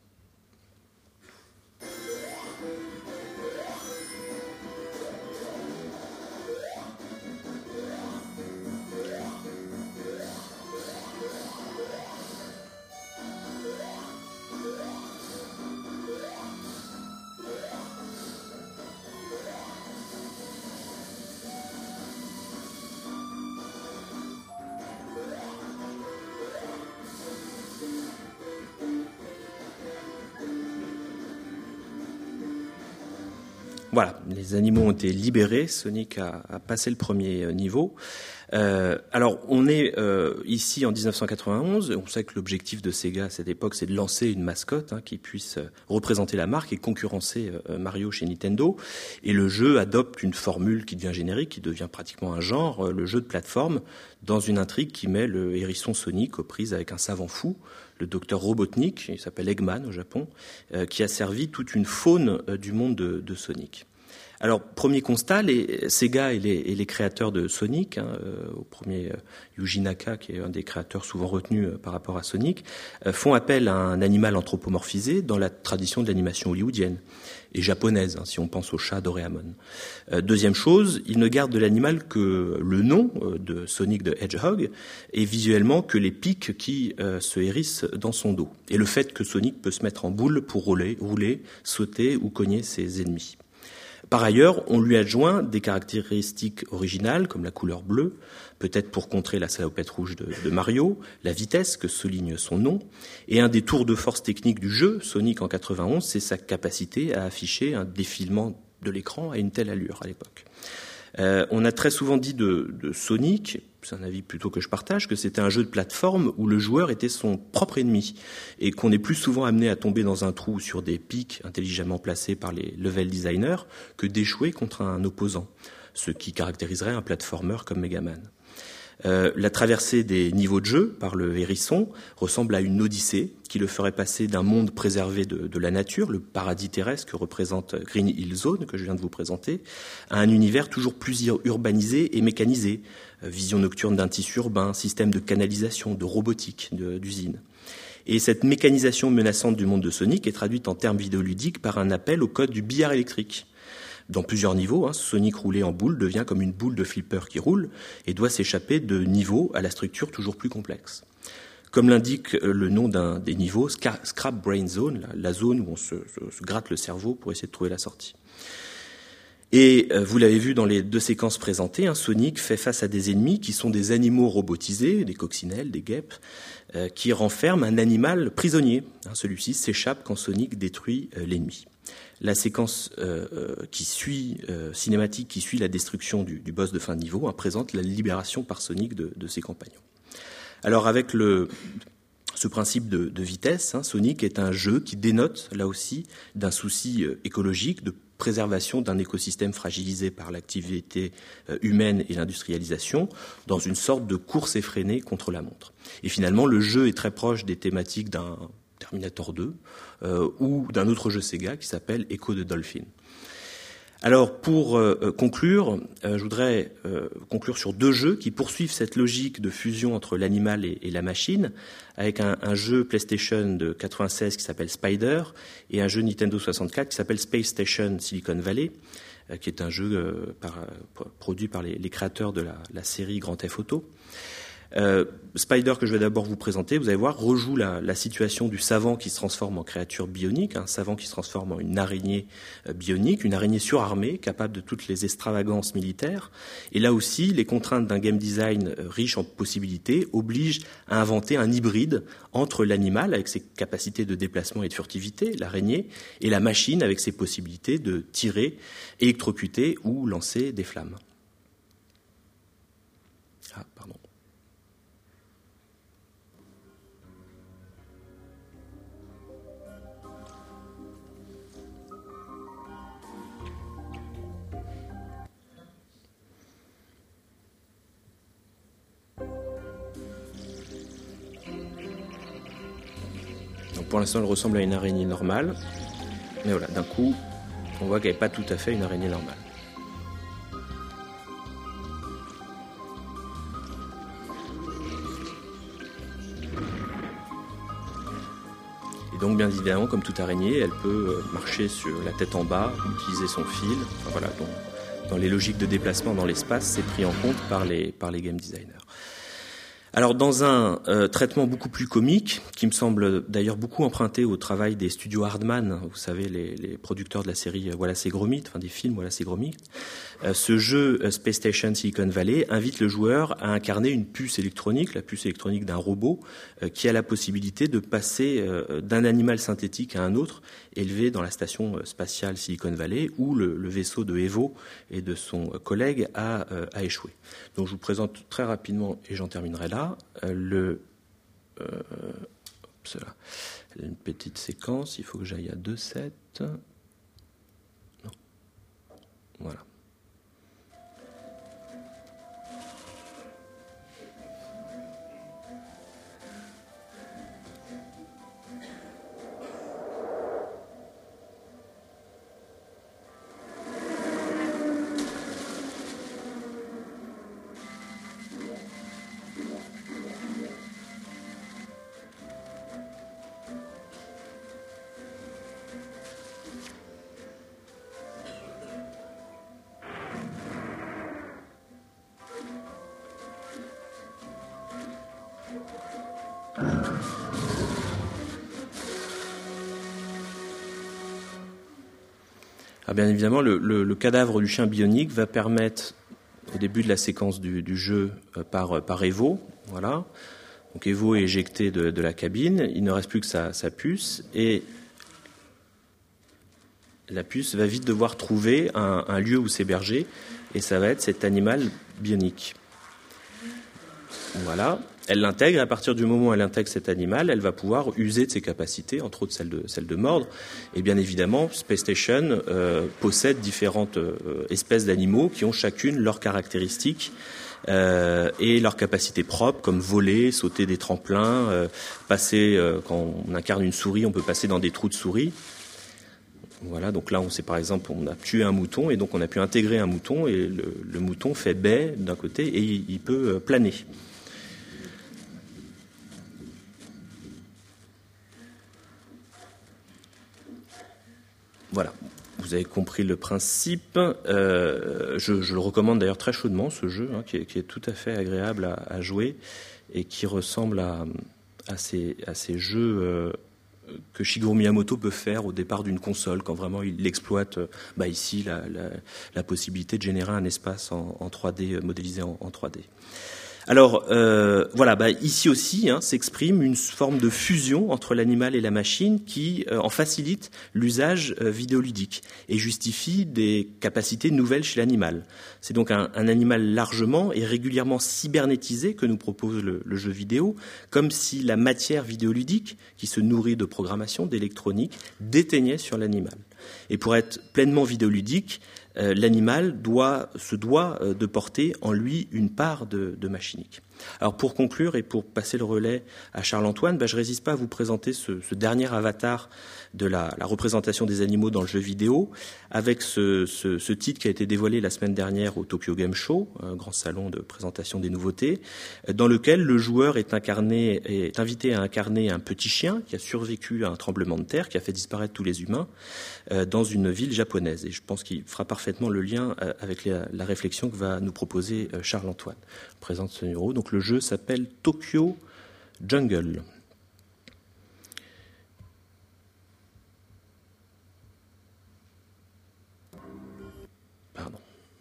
Voilà, les animaux ont été libérés, Sonic a, a passé le premier niveau. Euh, alors, on est euh, ici en dix-neuf cent quatre-vingt-onze, on sait que l'objectif de Sega à cette époque, c'est de lancer une mascotte hein, qui puisse euh, représenter la marque et concurrencer euh, Mario chez Nintendo. Et le jeu adopte une formule qui devient générique, qui devient pratiquement un genre, euh, le jeu de plateforme, dans une intrigue qui met le hérisson Sonic aux prises avec un savant fou, le docteur Robotnik, il s'appelle Eggman au Japon, euh, qui a servi toute une faune euh, du monde de, de Sonic. Alors, premier constat, les, Sega et les, et les créateurs de Sonic, hein, euh, au premier euh, Yuji Naka, qui est un des créateurs souvent retenus euh, par rapport à Sonic, euh, font appel à un animal anthropomorphisé dans la tradition de l'animation hollywoodienne et japonaise, hein, si on pense au chat Doraemon. Euh, deuxième chose, ils ne gardent de l'animal que le nom euh, de Sonic the Hedgehog et visuellement que les pics qui euh, se hérissent dans son dos. Et le fait que Sonic peut se mettre en boule pour rouler, rouler, sauter ou cogner ses ennemis. Par ailleurs, on lui adjoint des caractéristiques originales comme la couleur bleue, peut-être pour contrer la salopette rouge de, de Mario, la vitesse que souligne son nom, et un des tours de force techniques du jeu, Sonic en quatre-vingt-onze, c'est sa capacité à afficher un défilement de l'écran à une telle allure à l'époque. Euh, on a très souvent dit de, de Sonic, c'est un avis plutôt que je partage, que c'était un jeu de plateforme où le joueur était son propre ennemi et qu'on est plus souvent amené à tomber dans un trou sur des pics intelligemment placés par les level designers que d'échouer contre un opposant, ce qui caractériserait un platformer comme Mega Man. Euh, la traversée des niveaux de jeu par le hérisson ressemble à une odyssée qui le ferait passer d'un monde préservé de, de la nature, le paradis terrestre que représente Green Hill Zone, que je viens de vous présenter, à un univers toujours plus urbanisé et mécanisé, euh, vision nocturne d'un tissu urbain, système de canalisation, de robotique, de, d'usine. Et cette mécanisation menaçante du monde de Sonic est traduite en termes vidéoludiques par un appel au code du billard électrique. Dans plusieurs niveaux, hein, Sonic roulé en boule devient comme une boule de flipper qui roule et doit s'échapper de niveau à la structure toujours plus complexe. Comme l'indique le nom d'un des niveaux, Scrap Brain Zone, la, la zone où on se, se, se gratte le cerveau pour essayer de trouver la sortie. Et euh, vous l'avez vu dans les deux séquences présentées, hein, Sonic fait face à des ennemis qui sont des animaux robotisés, des coccinelles, des guêpes, euh, qui renferment un animal prisonnier. Hein, celui-ci s'échappe quand Sonic détruit euh, l'ennemi. La séquence euh, qui suit, euh, cinématique qui suit la destruction du, du boss de fin de niveau hein, présente la libération par Sonic de, de ses compagnons. Alors avec le, ce principe de, de vitesse, hein, Sonic est un jeu qui dénote là aussi d'un souci euh, écologique, de préservation d'un écosystème fragilisé par l'activité euh, humaine et l'industrialisation, dans une sorte de course effrénée contre la montre. Et finalement, le jeu est très proche des thématiques d'un Terminator deux, euh, ou d'un autre jeu Sega qui s'appelle Echo the Dolphin. Alors, pour euh, conclure, euh, je voudrais euh, conclure sur deux jeux qui poursuivent cette logique de fusion entre l'animal et, et la machine, avec un, un jeu PlayStation de quatre-vingt-seize qui s'appelle Spider, et un jeu Nintendo soixante-quatre qui s'appelle Space Station Silicon Valley, euh, qui est un jeu euh, par, euh, produit par les, les créateurs de la, la série Grand Theft Auto. Euh, Spider, que je vais d'abord vous présenter, vous allez voir, rejoue la, la situation du savant qui se transforme en créature bionique, un savant qui se transforme en une araignée euh, bionique, une araignée surarmée, capable de toutes les extravagances militaires. Et là aussi, les contraintes d'un game design euh, riche en possibilités obligent à inventer un hybride entre l'animal, avec ses capacités de déplacement et de furtivité, l'araignée, et la machine, avec ses possibilités de tirer, électrocuter ou lancer des flammes. Ah, pardon. Donc pour l'instant, elle ressemble à une araignée normale. Mais voilà, d'un coup, on voit qu'elle n'est pas tout à fait une araignée normale. Et donc, bien évidemment, comme toute araignée, elle peut marcher sur la tête en bas, utiliser son fil. Enfin, voilà, donc, dans les logiques de déplacement dans l'espace, c'est pris en compte par les, par les game designers. Alors, dans un euh, traitement beaucoup plus comique, qui me semble d'ailleurs beaucoup emprunté au travail des studios Hardman, vous savez, les, les producteurs de la série Wallace et Gromit, enfin des films Wallace et Gromit, euh, ce jeu euh, Space Station Silicon Valley invite le joueur à incarner une puce électronique, la puce électronique d'un robot, euh, qui a la possibilité de passer euh, d'un animal synthétique à un autre, élevé dans la station spatiale Silicon Valley, où le, le vaisseau de Evo et de son collègue a, euh, a échoué. Donc je vous présente très rapidement, et j'en terminerai là, euh, le, euh, cela, une petite séquence, il faut que j'aille à deux sept. Non. Voilà. Alors bien évidemment, le, le, le cadavre du chien bionique va permettre, au début de la séquence du, du jeu, euh, par, par Evo, voilà. Donc Evo est éjecté de, de la cabine, il ne reste plus que sa, sa puce, et la puce va vite devoir trouver un, un lieu où s'héberger, et ça va être cet animal bionique. Voilà, elle l'intègre, et à partir du moment où elle intègre cet animal, elle va pouvoir user de ses capacités, entre autres celle de, celle de mordre. Et bien évidemment, Space Station euh, possède différentes euh, espèces d'animaux qui ont chacune leurs caractéristiques euh, et leurs capacités propres, comme voler, sauter des tremplins, euh, passer, euh, quand on incarne une souris, on peut passer dans des trous de souris. Voilà, donc là, on sait par exemple, on a tué un mouton, et donc on a pu intégrer un mouton, et le, le mouton fait baie d'un côté, et il, il peut planer. Voilà, vous avez compris le principe. Euh, je, je le recommande d'ailleurs très chaudement, ce jeu, hein, qui, est, qui est tout à fait agréable à, à jouer et qui ressemble à, à, ces, à ces jeux euh, que Shigeru Miyamoto peut faire au départ d'une console, quand vraiment il exploite, bah ici, la, la, la possibilité de générer un espace en, en trois D, modélisé en, en trois D. Alors euh, voilà, bah, ici aussi hein, s'exprime une forme de fusion entre l'animal et la machine qui euh, en facilite l'usage euh, vidéoludique et justifie des capacités nouvelles chez l'animal. C'est donc un, un animal largement et régulièrement cybernétisé que nous propose le, le jeu vidéo, comme si la matière vidéoludique, qui se nourrit de programmation, d'électronique, déteignait sur l'animal. Et pour être pleinement vidéoludique, Euh, l'animal doit, se doit euh, de porter en lui une part de, de machinique. Alors pour conclure et pour passer le relais à Charles-Antoine, bah, je ne résiste pas à vous présenter ce, ce dernier avatar de la, la représentation des animaux dans le jeu vidéo, avec ce, ce, ce titre qui a été dévoilé la semaine dernière au Tokyo Game Show, un grand salon de présentation des nouveautés, dans lequel le joueur est, incarné, est invité à incarner un petit chien qui a survécu à un tremblement de terre, qui a fait disparaître tous les humains, euh, dans une ville japonaise. Et je pense qu'il fera parfaitement le lien euh, avec la, la réflexion que va nous proposer euh, Charles-Antoine. Je présente ce numéro. Donc le jeu s'appelle Tokyo Jungle. Pardon.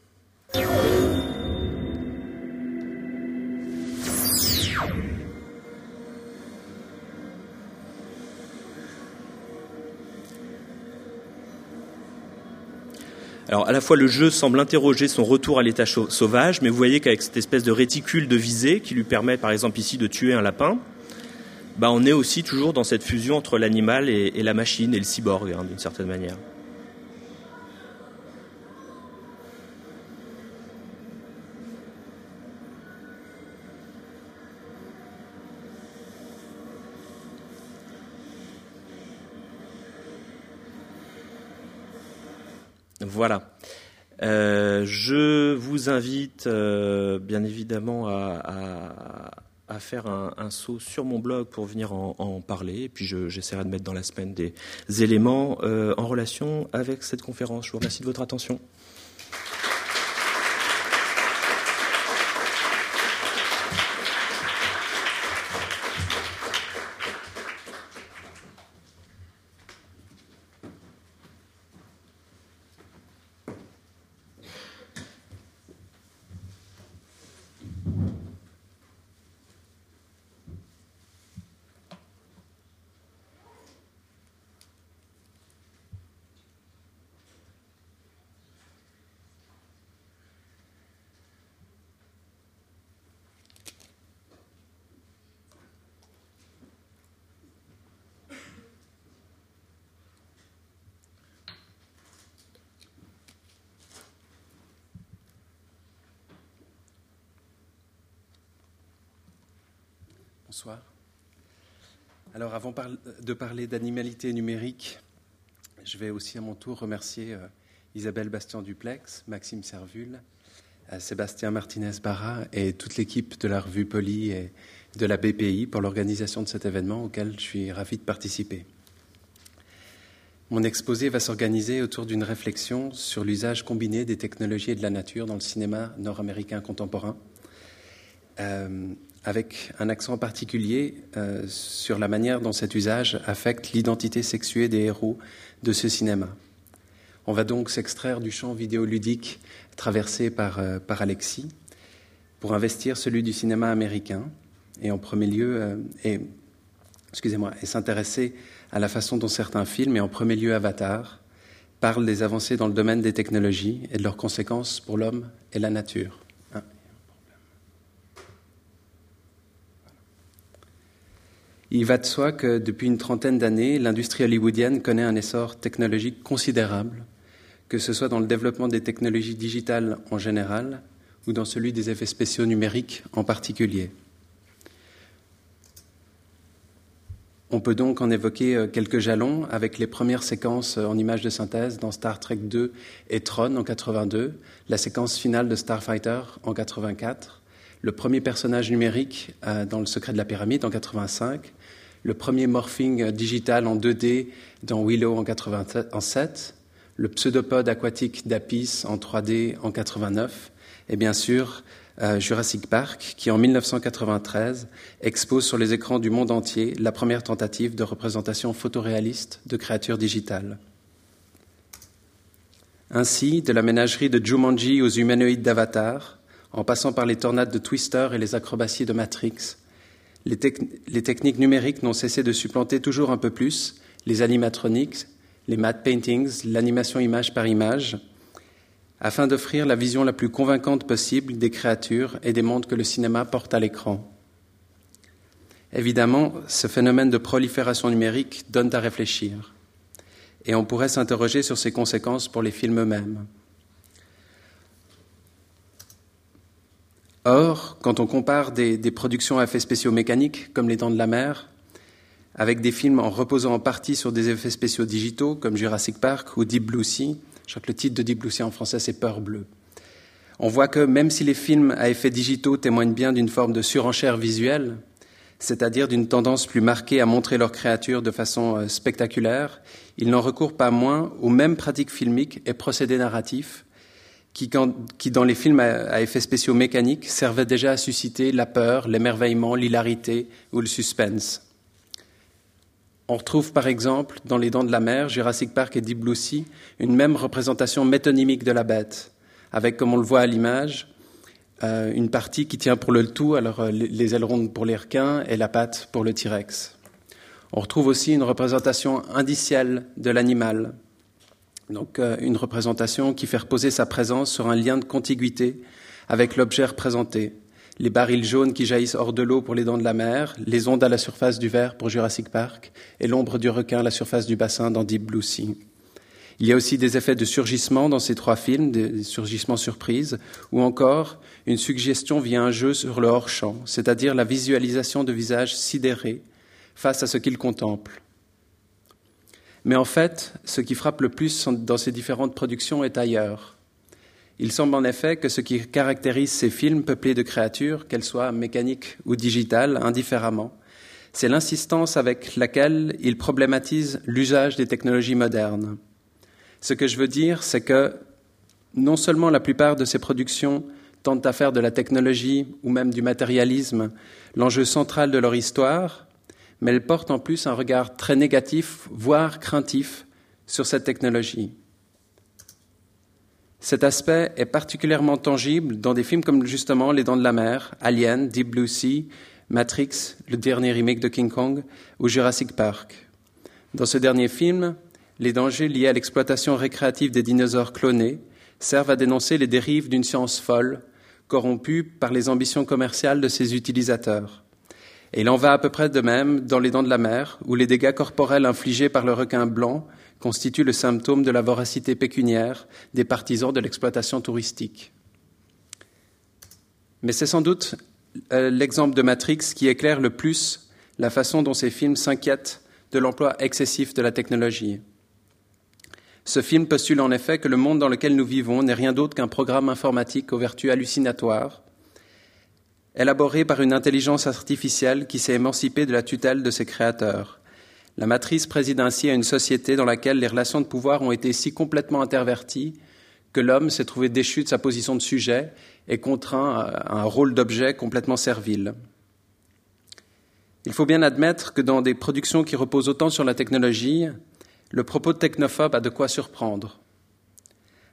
Alors, à la fois, le jeu semble interroger son retour à l'état sauvage, mais vous voyez qu'avec cette espèce de réticule de visée qui lui permet, par exemple ici, de tuer un lapin, bah, on est aussi toujours dans cette fusion entre l'animal et, et la machine et le cyborg, hein, d'une certaine manière. Voilà. Euh, je vous invite euh, bien évidemment à, à, à faire un, un saut sur mon blog pour venir en, en parler. Et puis je, j'essaierai de mettre dans la semaine des éléments euh, en relation avec cette conférence. Je vous remercie de votre attention. Bonsoir. Alors, avant de parler d'animalité numérique, je vais aussi à mon tour remercier euh, Isabelle Bastien-Duplex, Maxime Servul, euh, Sébastien Martinez-Barra et toute l'équipe de la revue Poly et de la B P I pour l'organisation de cet événement auquel je suis ravi de participer. Mon exposé va s'organiser autour d'une réflexion sur l'usage combiné des technologies et de la nature dans le cinéma nord-américain contemporain, euh, avec un accent particulier euh, sur la manière dont cet usage affecte l'identité sexuée des héros de ce cinéma. On va donc s'extraire du champ vidéoludique traversé par, euh, par Alexis pour investir celui du cinéma américain et en premier lieu, euh, et, excusez-moi, et s'intéresser à la façon dont certains films, et en premier lieu Avatar, parlent des avancées dans le domaine des technologies et de leurs conséquences pour l'homme et la nature. Ah, il va de soi que depuis une trentaine d'années, l'industrie hollywoodienne connaît un essor technologique considérable, que ce soit dans le développement des technologies digitales en général ou dans celui des effets spéciaux numériques en particulier. On peut donc en évoquer quelques jalons avec les premières séquences en images de synthèse dans Star Trek deux et Tron en quatre-vingt-deux, la séquence finale de Starfighter en quatre-vingt-quatre, le premier personnage numérique dans Le secret de la pyramide en quatre-vingt-cinq, le premier morphing digital en deux D dans Willow en quatre-vingt-sept, le pseudopode aquatique d'Apis en trois D en quatre-vingt-neuf, et bien sûr Euh, Jurassic Park, qui en mille neuf cent quatre-vingt-treize expose sur les écrans du monde entier la première tentative de représentation photoréaliste de créatures digitales. Ainsi, de la ménagerie de Jumanji aux humanoïdes d'Avatar, en passant par les tornades de Twister et les acrobaties de Matrix, les, tec- les techniques numériques n'ont cessé de supplanter toujours un peu plus les animatronics, les matte paintings, l'animation image par image, afin d'offrir la vision la plus convaincante possible des créatures et des mondes que le cinéma porte à l'écran. Évidemment, ce phénomène de prolifération numérique donne à réfléchir, et on pourrait s'interroger sur ses conséquences pour les films eux-mêmes. Or, quand on compare des, des productions à effets spéciaux mécaniques, comme Les Dents de la Mer, avec des films en reposant en partie sur des effets spéciaux digitaux, comme Jurassic Park ou Deep Blue Sea, je crois que le titre de Deep Blue Sea en français, c'est Peur bleue. On voit que même si les films à effets digitaux témoignent bien d'une forme de surenchère visuelle, c'est-à-dire d'une tendance plus marquée à montrer leurs créatures de façon spectaculaire, ils n'en recourent pas moins aux mêmes pratiques filmiques et procédés narratifs qui, quand, qui dans les films à, à effets spéciaux mécaniques, servaient déjà à susciter la peur, l'émerveillement, l'hilarité ou le suspense. On retrouve par exemple dans Les Dents de la Mer, Jurassic Park et Deep Blue Sea une même représentation métonymique de la bête, avec, comme on le voit à l'image, euh, une partie qui tient pour le tout, alors euh, les ailerons pour les requins et la patte pour le T-Rex. On retrouve aussi une représentation indicielle de l'animal, donc euh, une représentation qui fait reposer sa présence sur un lien de contiguïté avec l'objet représenté. Les barils jaunes qui jaillissent hors de l'eau pour Les Dents de la Mer, les ondes à la surface du verre pour Jurassic Park et l'ombre du requin à la surface du bassin dans Deep Blue Sea. Il y a aussi des effets de surgissement dans ces trois films, des surgissements surprises, ou encore une suggestion via un jeu sur le hors-champ, c'est-à-dire la visualisation de visages sidérés face à ce qu'ils contemplent. Mais en fait, ce qui frappe le plus dans ces différentes productions est ailleurs. Il semble en effet que ce qui caractérise ces films peuplés de créatures, qu'elles soient mécaniques ou digitales, indifféremment, c'est l'insistance avec laquelle ils problématisent l'usage des technologies modernes. Ce que je veux dire, c'est que non seulement la plupart de ces productions tentent à faire de la technologie ou même du matérialisme l'enjeu central de leur histoire, mais elles portent en plus un regard très négatif, voire craintif, sur cette technologie. Cet aspect est particulièrement tangible dans des films comme justement Les Dents de la Mer, Alien, Deep Blue Sea, Matrix, le dernier remake de King Kong, ou Jurassic Park. Dans ce dernier film, les dangers liés à l'exploitation récréative des dinosaures clonés servent à dénoncer les dérives d'une science folle, corrompue par les ambitions commerciales de ses utilisateurs. Et il en va à peu près de même dans Les Dents de la Mer, où les dégâts corporels infligés par le requin blanc constitue le symptôme de la voracité pécuniaire des partisans de l'exploitation touristique. Mais c'est sans doute euh, l'exemple de Matrix qui éclaire le plus la façon dont ces films s'inquiètent de l'emploi excessif de la technologie. Ce film postule en effet que le monde dans lequel nous vivons n'est rien d'autre qu'un programme informatique aux vertus hallucinatoires, élaboré par une intelligence artificielle qui s'est émancipée de la tutelle de ses créateurs. La matrice préside ainsi à une société dans laquelle les relations de pouvoir ont été si complètement interverties que l'homme s'est trouvé déchu de sa position de sujet et contraint à un rôle d'objet complètement servile. Il faut bien admettre que dans des productions qui reposent autant sur la technologie, le propos technophobe a de quoi surprendre.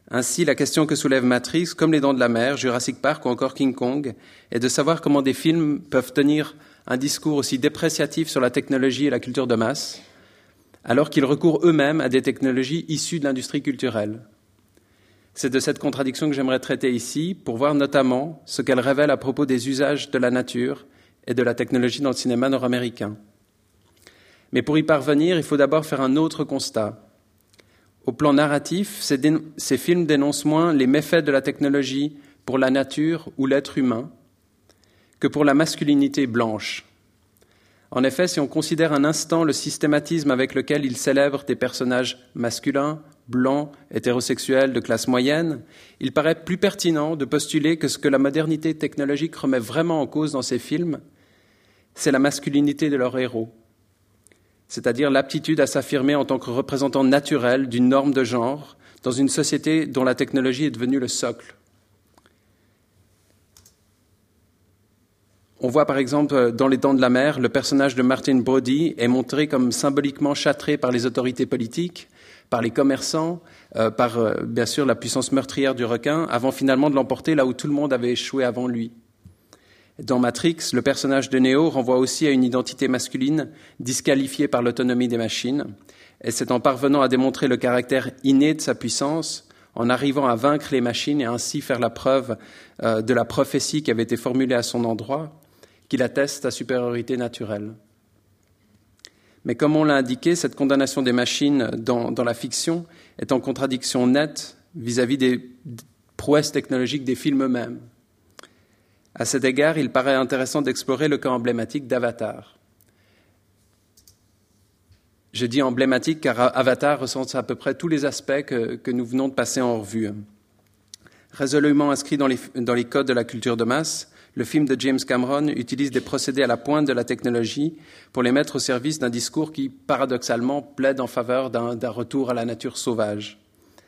Ainsi, la question que soulève Matrix, comme Les Dents de la Mer, Jurassic Park ou encore King Kong, est de savoir comment des films peuvent tenir un discours aussi dépréciatif sur la technologie et la culture de masse, alors qu'ils recourent eux-mêmes à des technologies issues de l'industrie culturelle. C'est de cette contradiction que j'aimerais traiter ici, pour voir notamment ce qu'elle révèle à propos des usages de la nature et de la technologie dans le cinéma nord-américain. Mais pour y parvenir, il faut d'abord faire un autre constat. Au plan narratif, ces, dé- ces films dénoncent moins les méfaits de la technologie pour la nature ou l'être humain que pour la masculinité blanche. En effet, si on considère un instant le systématisme avec lequel ils célèbrent des personnages masculins, blancs, hétérosexuels, de classe moyenne, il paraît plus pertinent de postuler que ce que la modernité technologique remet vraiment en cause dans ces films, c'est la masculinité de leurs héros, c'est-à-dire l'aptitude à s'affirmer en tant que représentant naturel d'une norme de genre dans une société dont la technologie est devenue le socle. On voit par exemple dans Les Dents de la Mer, le personnage de Martin Brody est montré comme symboliquement châtré par les autorités politiques, par les commerçants, euh, par euh, bien sûr la puissance meurtrière du requin, avant finalement de l'emporter là où tout le monde avait échoué avant lui. Dans Matrix, le personnage de Neo renvoie aussi à une identité masculine disqualifiée par l'autonomie des machines, et c'est en parvenant à démontrer le caractère inné de sa puissance, en arrivant à vaincre les machines et ainsi faire la preuve euh, de la prophétie qui avait été formulée à son endroit, qu'il atteste sa supériorité naturelle. Mais comme on l'a indiqué, cette condamnation des machines dans, dans la fiction est en contradiction nette vis-à-vis des prouesses technologiques des films eux-mêmes. À cet égard, il paraît intéressant d'explorer le cas emblématique d'Avatar. Je dis emblématique car Avatar recense à peu près tous les aspects que, que nous venons de passer en revue. Résolument inscrit dans les, dans les codes de la culture de masse, le film de James Cameron utilise des procédés à la pointe de la technologie pour les mettre au service d'un discours qui, paradoxalement, plaide en faveur d'un, d'un retour à la nature sauvage.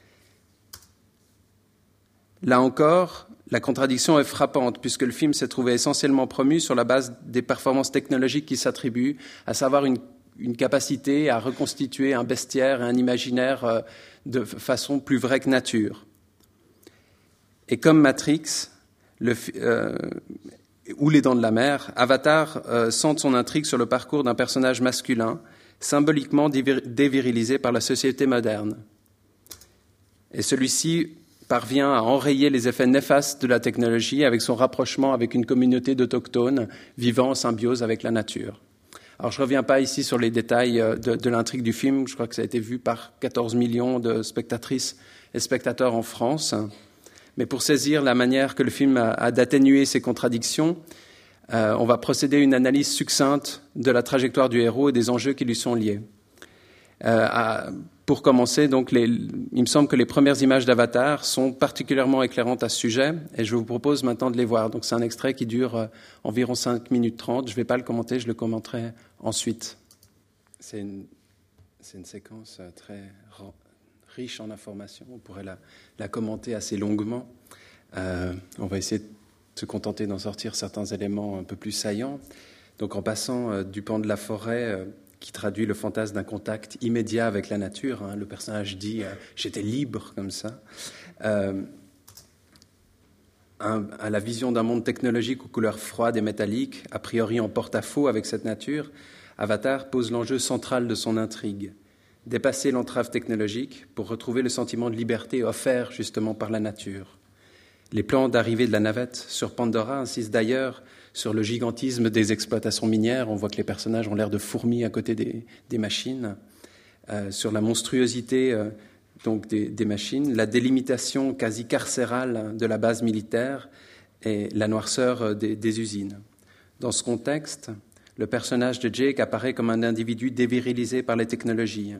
Là encore, la contradiction est frappante puisque le film s'est trouvé essentiellement promu sur la base des performances technologiques qui s'attribuent, à savoir une, une capacité à reconstituer un bestiaire et un imaginaire euh, de façon plus vraie que nature. Et comme Matrix, le, euh, ou Les Dents de la Mer, Avatar euh, centre son intrigue sur le parcours d'un personnage masculin, symboliquement dévir- dévirilisé par la société moderne. Et celui-ci parvient à enrayer les effets néfastes de la technologie avec son rapprochement avec une communauté d'autochtones vivant en symbiose avec la nature. Alors je ne reviens pas ici sur les détails de, de l'intrigue du film, je crois que ça a été vu par quatorze millions de spectatrices et spectateurs en France. Mais pour saisir la manière que le film a, a d'atténuer ces contradictions, euh, on va procéder à une analyse succincte de la trajectoire du héros et des enjeux qui lui sont liés. Euh, à, pour commencer, donc, les, il me semble que les premières images d'Avatar sont particulièrement éclairantes à ce sujet, et je vous propose maintenant de les voir. Donc, c'est un extrait qui dure euh, environ cinq minutes trente. Je ne vais pas le commenter, je le commenterai ensuite. C'est une, c'est une séquence très riche en informations. On pourrait la, la commenter assez longuement. Euh, on va essayer de se contenter d'en sortir certains éléments un peu plus saillants. Donc, en passant euh, du pan de la forêt, euh, qui traduit le fantasme d'un contact immédiat avec la nature. Hein. Le personnage dit euh, « j'étais libre » comme ça. Euh, un, à la vision d'un monde technologique aux couleurs froides et métalliques, a priori en porte-à-faux avec cette nature, Avatar pose l'enjeu central de son intrigue. Dépasser l'entrave technologique pour retrouver le sentiment de liberté offert justement par la nature. Les plans d'arrivée de la navette sur Pandora insistent d'ailleurs sur le gigantisme des exploitations minières. On voit que les personnages ont l'air de fourmis à côté des, des machines. Euh, sur la monstruosité euh, donc des, des machines, la délimitation quasi carcérale de la base militaire et la noirceur euh, des, des usines. Dans ce contexte, le personnage de Jake apparaît comme un individu dévirilisé par les technologies.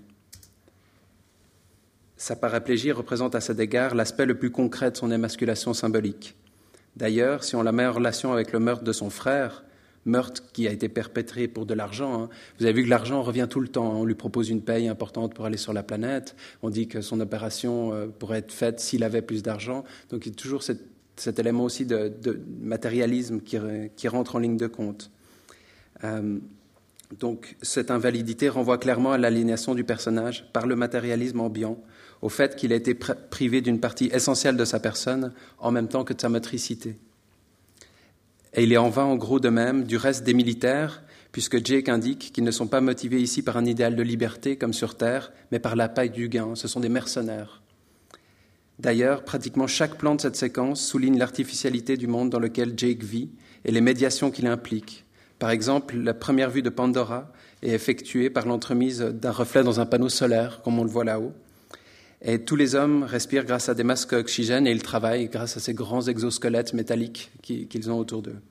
Sa paraplégie représente à cet égard l'aspect le plus concret de son émasculation symbolique. D'ailleurs, si on la met en relation avec le meurtre de son frère, meurtre qui a été perpétré pour de l'argent, hein, vous avez vu que l'argent revient tout le temps. On lui propose une paye importante pour aller sur la planète. On dit que son opération euh, pourrait être faite s'il avait plus d'argent. Donc il y a toujours cette, cet élément aussi de, de matérialisme qui, qui rentre en ligne de compte. Euh, donc cette invalidité renvoie clairement à l'aliénation du personnage par le matérialisme ambiant, au fait qu'il a été privé d'une partie essentielle de sa personne en même temps que de sa motricité. Et il est en vain en gros de même du reste des militaires, puisque Jake indique qu'ils ne sont pas motivés ici par un idéal de liberté comme sur Terre, mais par la paille du gain. Ce sont des mercenaires. D'ailleurs, pratiquement chaque plan de cette séquence souligne l'artificialité du monde dans lequel Jake vit et les médiations qu'il implique. Par exemple, la première vue de Pandora est effectuée par l'entremise d'un reflet dans un panneau solaire, comme on le voit là-haut. Et tous les hommes respirent grâce à des masques à oxygène et ils travaillent grâce à ces grands exosquelettes métalliques qu'ils ont autour d'eux.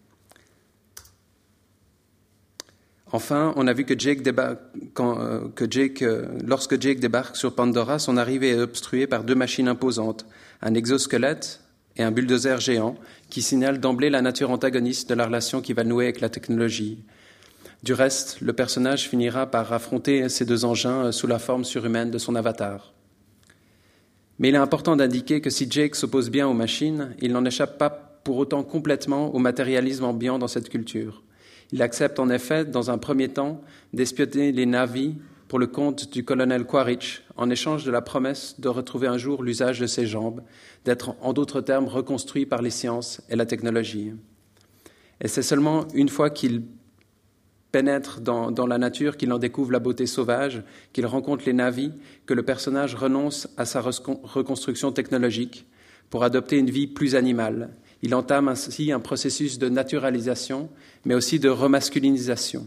Enfin, on a vu que, Jake déba- quand, euh, que Jake, euh, lorsque Jake débarque sur Pandora, son arrivée est obstruée par deux machines imposantes, un exosquelette et un bulldozer géant, qui signalent d'emblée la nature antagoniste de la relation qu'il va nouer avec la technologie. Du reste, le personnage finira par affronter ces deux engins sous la forme surhumaine de son avatar. Mais il est important d'indiquer que si Jake s'oppose bien aux machines, il n'en échappe pas pour autant complètement au matérialisme ambiant dans cette culture. Il accepte en effet, dans un premier temps, d'espionner les Na'vi pour le compte du colonel Quaritch, en échange de la promesse de retrouver un jour l'usage de ses jambes, d'être en d'autres termes reconstruit par les sciences et la technologie. Et c'est seulement une fois qu'il pénètre dans, dans la nature, qu'il en découvre la beauté sauvage, qu'il rencontre les Na'vi, que le personnage renonce à sa reconstruction technologique pour adopter une vie plus animale. Il entame ainsi un processus de naturalisation, mais aussi de remasculinisation.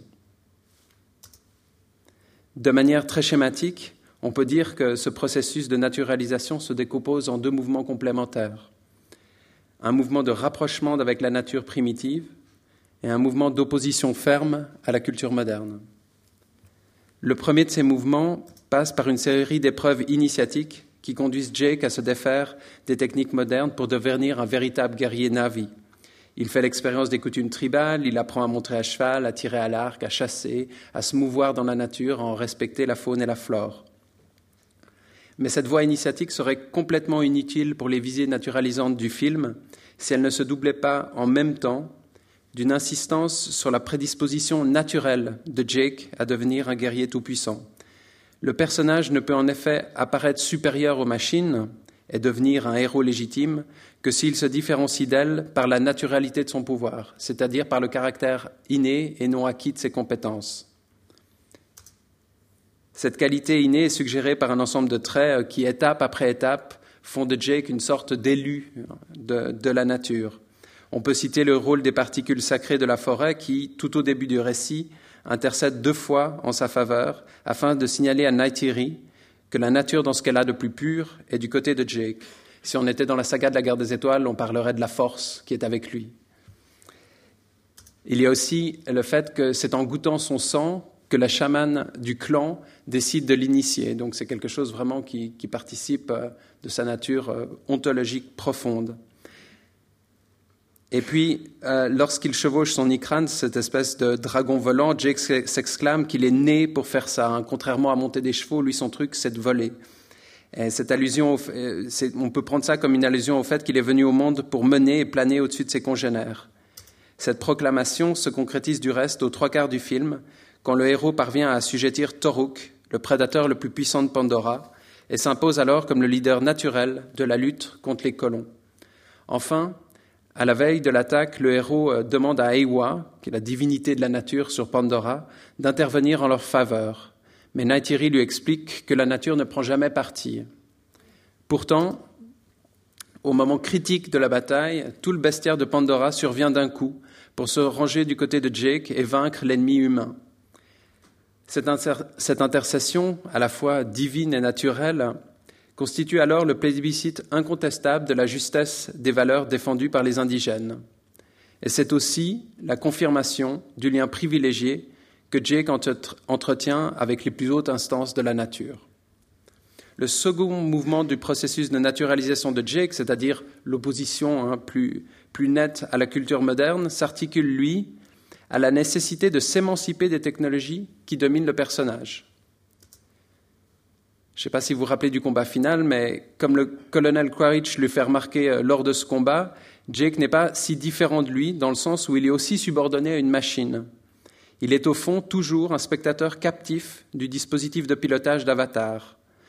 De manière très schématique, on peut dire que ce processus de naturalisation se décompose en deux mouvements complémentaires. Un mouvement de rapprochement avec la nature primitive et un mouvement d'opposition ferme à la culture moderne. Le premier de ces mouvements passe par une série d'épreuves initiatiques qui conduisent Jake à se défaire des techniques modernes pour devenir un véritable guerrier Na'vi. Il fait l'expérience des coutumes tribales, il apprend à monter à cheval, à tirer à l'arc, à chasser, à se mouvoir dans la nature, à en respecter la faune et la flore. Mais cette voie initiatique serait complètement inutile pour les visées naturalisantes du film si elle ne se doublait pas en même temps d'une insistance sur la prédisposition naturelle de Jake à devenir un guerrier tout-puissant. Le personnage ne peut en effet apparaître supérieur aux machines et devenir un héros légitime que s'il se différencie d'elles par la naturalité de son pouvoir, c'est-à-dire par le caractère inné et non acquis de ses compétences. Cette qualité innée est suggérée par un ensemble de traits qui, étape après étape, font de Jake une sorte d'élu de, de la nature. On peut citer le rôle des particules sacrées de la forêt qui, tout au début du récit, intercèdent deux fois en sa faveur afin de signaler à Neytiri que la nature, dans ce qu'elle a de plus pur, est du côté de Jake. Si on était dans la saga de la guerre des étoiles, on parlerait de la force qui est avec lui. Il y a aussi le fait que c'est en goûtant son sang que la chamane du clan décide de l'initier. Donc c'est quelque chose vraiment qui, qui participe de sa nature ontologique profonde. Et puis, euh, lorsqu'il chevauche son Ikran, cette espèce de dragon volant, Jake s'exclame qu'il est né pour faire ça. Hein. Contrairement à monter des chevaux, lui, son truc, c'est de voler. Et cette allusion, c'est, on peut prendre ça comme une allusion au fait qu'il est venu au monde pour mener et planer au-dessus de ses congénères. Cette proclamation se concrétise du reste aux trois quarts du film, quand le héros parvient à assujettir Toruk, le prédateur le plus puissant de Pandora, et s'impose alors comme le leader naturel de la lutte contre les colons. Enfin, à la veille de l'attaque, le héros demande à Eywa, qui est la divinité de la nature sur Pandora, d'intervenir en leur faveur. Mais Neytiri lui explique que la nature ne prend jamais parti. Pourtant, au moment critique de la bataille, tout le bestiaire de Pandora survient d'un coup pour se ranger du côté de Jake et vaincre l'ennemi humain. Cette, inter- cette intercession, à la fois divine et naturelle, constitue alors le plébiscite incontestable de la justesse des valeurs défendues par les indigènes. Et c'est aussi la confirmation du lien privilégié que Jake entretient avec les plus hautes instances de la nature. Le second mouvement du processus de naturalisation de Jake, c'est-à-dire l'opposition hein, plus, plus nette à la culture moderne, s'articule, lui, à la nécessité de s'émanciper des technologies qui dominent le personnage. Je ne sais pas si vous vous rappelez du combat final, mais comme le colonel Quaritch lui fait remarquer lors de ce combat, Jake n'est pas si différent de lui, dans le sens où il est aussi subordonné à une machine. Il est au fond toujours un spectateur captif du dispositif de pilotage d'Avatar.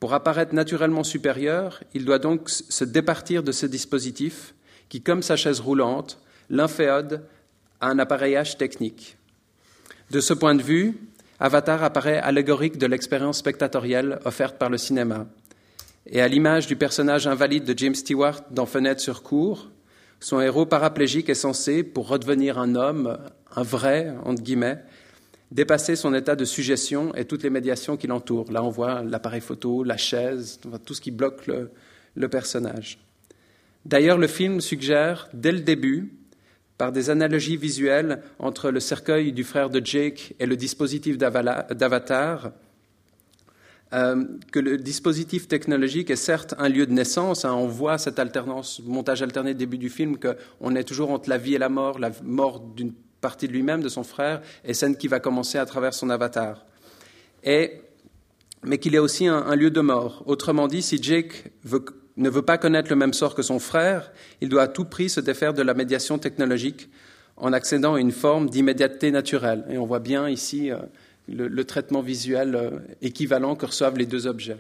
Pour apparaître naturellement supérieur, il doit donc se départir de ce dispositif qui, comme sa chaise roulante, l'inféode à un appareillage technique. De ce point de vue, Avatar apparaît allégorique de l'expérience spectatorielle offerte par le cinéma. Et à l'image du personnage invalide de James Stewart dans Fenêtre sur cour, son héros paraplégique est censé, pour redevenir un homme, un vrai, entre guillemets, dépasser son état de suggestion et toutes les médiations qui l'entourent. Là, on voit l'appareil photo, la chaise, tout ce qui bloque le, le personnage. D'ailleurs, le film suggère, dès le début, par des analogies visuelles entre le cercueil du frère de Jake et le dispositif d'Avatar, euh, que le dispositif technologique est certes un lieu de naissance. Hein, on voit cette alternance, montage alterné début du film, qu'on est toujours entre la vie et la mort, la mort d'une partie de lui-même, de son frère, et celle qui va commencer à travers son avatar. Et, mais qu'il est aussi un, un lieu de mort. Autrement dit, si Jake veut, ne veut pas connaître le même sort que son frère, il doit à tout prix se défaire de la médiation technologique en accédant à une forme d'immédiateté naturelle. Et on voit bien ici euh, le, le traitement visuel euh, équivalent que reçoivent les deux objets.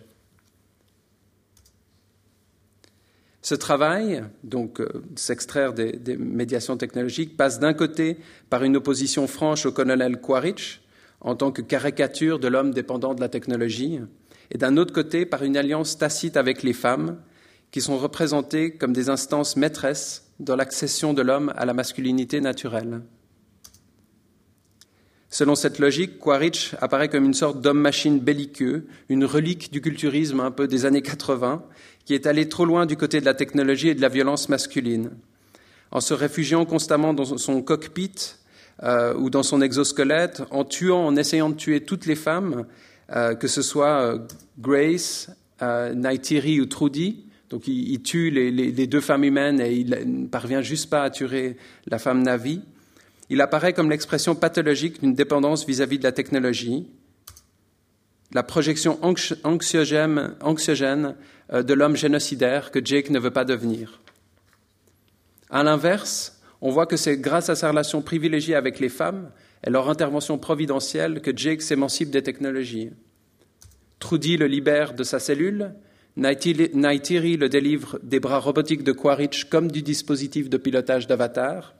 Ce travail, donc euh, s'extraire des, des médiations technologiques, passe d'un côté par une opposition franche au colonel Quaritch, en tant que caricature de l'homme dépendant de la technologie, et d'un autre côté par une alliance tacite avec les femmes, qui sont représentées comme des instances maîtresses dans l'accession de l'homme à la masculinité naturelle. Selon cette logique, Quaritch apparaît comme une sorte d'homme-machine belliqueux, une relique du culturisme un peu des années quatre-vingts, qui est allé trop loin du côté de la technologie et de la violence masculine. En se réfugiant constamment dans son cockpit euh, ou dans son exosquelette, en tuant, en essayant de tuer toutes les femmes, euh, que ce soit euh, Grace, euh, Neytiri ou Trudy. Donc il, il tue les, les, les deux femmes humaines et il ne parvient juste pas à tuer la femme Na'vi. Il apparaît comme l'expression pathologique d'une dépendance vis-à-vis de la technologie, la projection anxiogène, anxiogène de l'homme génocidaire que Jake ne veut pas devenir. À l'inverse, on voit que c'est grâce à sa relation privilégiée avec les femmes et leur intervention providentielle que Jake s'émancipe des technologies. Trudy le libère de sa cellule, Neytiri le délivre des bras robotiques de Quaritch comme du dispositif de pilotage d'Avatar,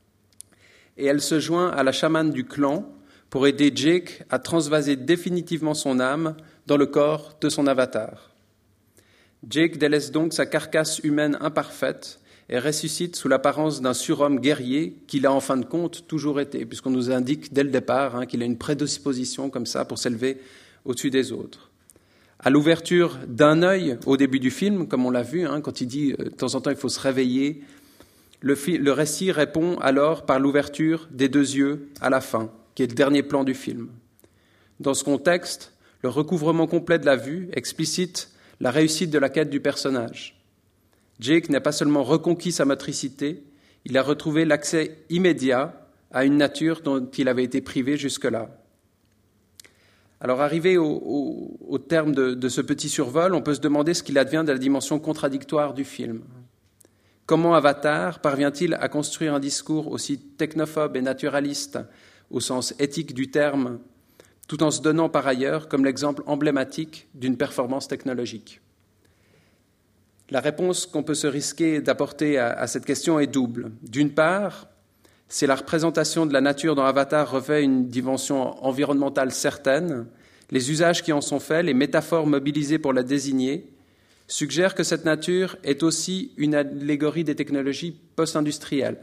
et elle se joint à la chamane du clan pour aider Jake à transvaser définitivement son âme dans le corps de son avatar. Jake délaisse donc sa carcasse humaine imparfaite et ressuscite sous l'apparence d'un surhomme guerrier qu'il a en fin de compte toujours été, puisqu'on nous indique dès le départ hein, qu'il a une prédisposition comme ça pour s'élever au-dessus des autres. À l'ouverture d'un œil au début du film, comme on l'a vu, hein, quand il dit euh, de temps en temps il faut se réveiller, le, fi- le récit répond alors par l'ouverture des deux yeux à la fin, qui est le dernier plan du film. Dans ce contexte, le recouvrement complet de la vue explicite la réussite de la quête du personnage. Jake n'a pas seulement reconquis sa motricité, il a retrouvé l'accès immédiat à une nature dont il avait été privé jusque-là. Alors, arrivé au, au, au terme de, de ce petit survol, on peut se demander ce qu'il advient de la dimension contradictoire du film. Comment Avatar parvient-il à construire un discours aussi technophobe et naturaliste au sens éthique du terme, tout en se donnant par ailleurs comme l'exemple emblématique d'une performance technologique? La réponse qu'on peut se risquer d'apporter à, à cette question est double. D'une part, si la représentation de la nature dans Avatar revêt une dimension environnementale certaine, les usages qui en sont faits, les métaphores mobilisées pour la désigner, suggèrent que cette nature est aussi une allégorie des technologies post-industrielles.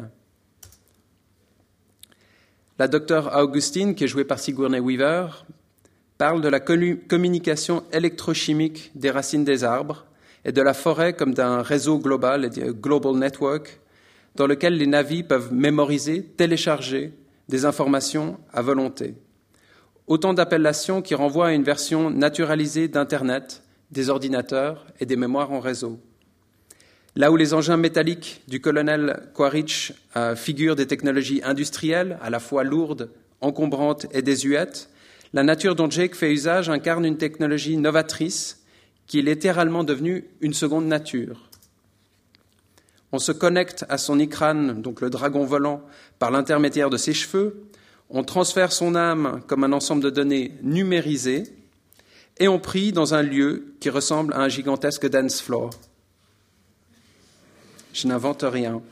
La docteure Augustine, qui est jouée par Sigourney Weaver, parle de la communication électrochimique des racines des arbres et de la forêt comme d'un réseau global, global network, dans lequel les navis peuvent mémoriser, télécharger des informations à volonté. Autant d'appellations qui renvoient à une version naturalisée d'Internet, des ordinateurs et des mémoires en réseau. Là où les engins métalliques du colonel Quaritch euh, figurent des technologies industrielles, à la fois lourdes, encombrantes et désuètes, la nature dont Jake fait usage incarne une technologie novatrice qui est littéralement devenue une seconde nature. On se connecte à son Ikran, donc le dragon volant, par l'intermédiaire de ses cheveux, on transfère son âme comme un ensemble de données numérisées, et ont pris dans un lieu qui ressemble à un gigantesque dance floor. Je n'invente rien.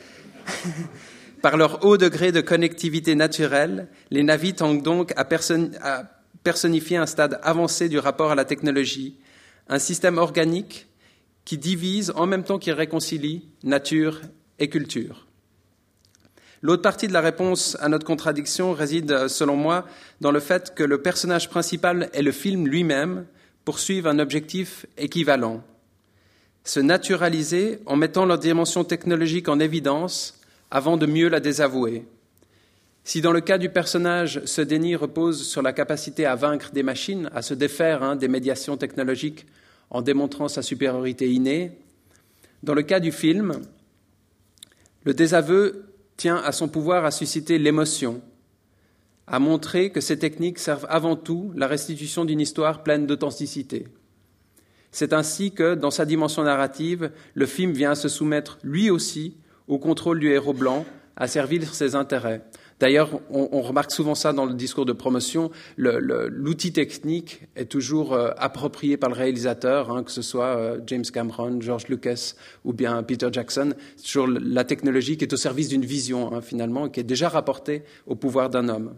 Par leur haut degré de connectivité naturelle, les navis tendent donc à, person- à personnifier un stade avancé du rapport à la technologie, un système organique qui divise en même temps qu'il réconcilie nature et culture. L'autre partie de la réponse à notre contradiction réside, selon moi, dans le fait que le personnage principal et le film lui-même poursuivent un objectif équivalent. Se naturaliser en mettant leur dimension technologique en évidence avant de mieux la désavouer. Si dans le cas du personnage, ce déni repose sur la capacité à vaincre des machines, à se défaire hein, des médiations technologiques en démontrant sa supériorité innée, dans le cas du film, le désaveu tient à son pouvoir à susciter l'émotion, à montrer que ces techniques servent avant tout la restitution d'une histoire pleine d'authenticité. C'est ainsi que, dans sa dimension narrative, le film vient se soumettre lui aussi au contrôle du héros blanc, à servir ses intérêts. D'ailleurs, on, on remarque souvent ça dans le discours de promotion, le, le, l'outil technique est toujours euh, approprié par le réalisateur, hein, que ce soit euh, James Cameron, George Lucas ou bien Peter Jackson. C'est toujours la technologie qui est au service d'une vision, hein, finalement, qui est déjà rapportée au pouvoir d'un homme.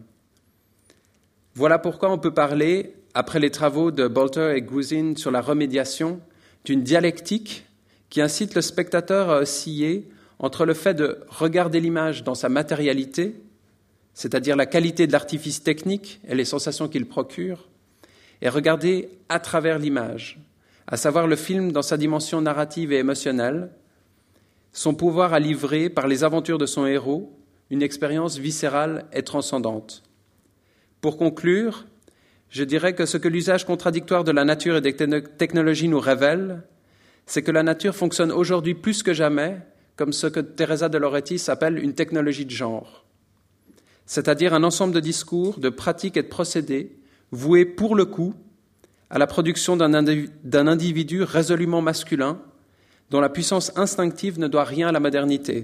Voilà pourquoi on peut parler, après les travaux de Bolter et Gusin sur la remédiation, d'une dialectique qui incite le spectateur à osciller entre le fait de regarder l'image dans sa matérialité, c'est-à-dire la qualité de l'artifice technique et les sensations qu'il procure, et regarder à travers l'image, à savoir le film dans sa dimension narrative et émotionnelle, son pouvoir à livrer, par les aventures de son héros, une expérience viscérale et transcendante. Pour conclure, je dirais que ce que l'usage contradictoire de la nature et des technologies nous révèle, c'est que la nature fonctionne aujourd'hui plus que jamais comme ce que Teresa de Lauretis appelle une technologie de genre, c'est-à-dire un ensemble de discours, de pratiques et de procédés voués pour le coup à la production d'un individu, d'un individu résolument masculin dont la puissance instinctive ne doit rien à la modernité.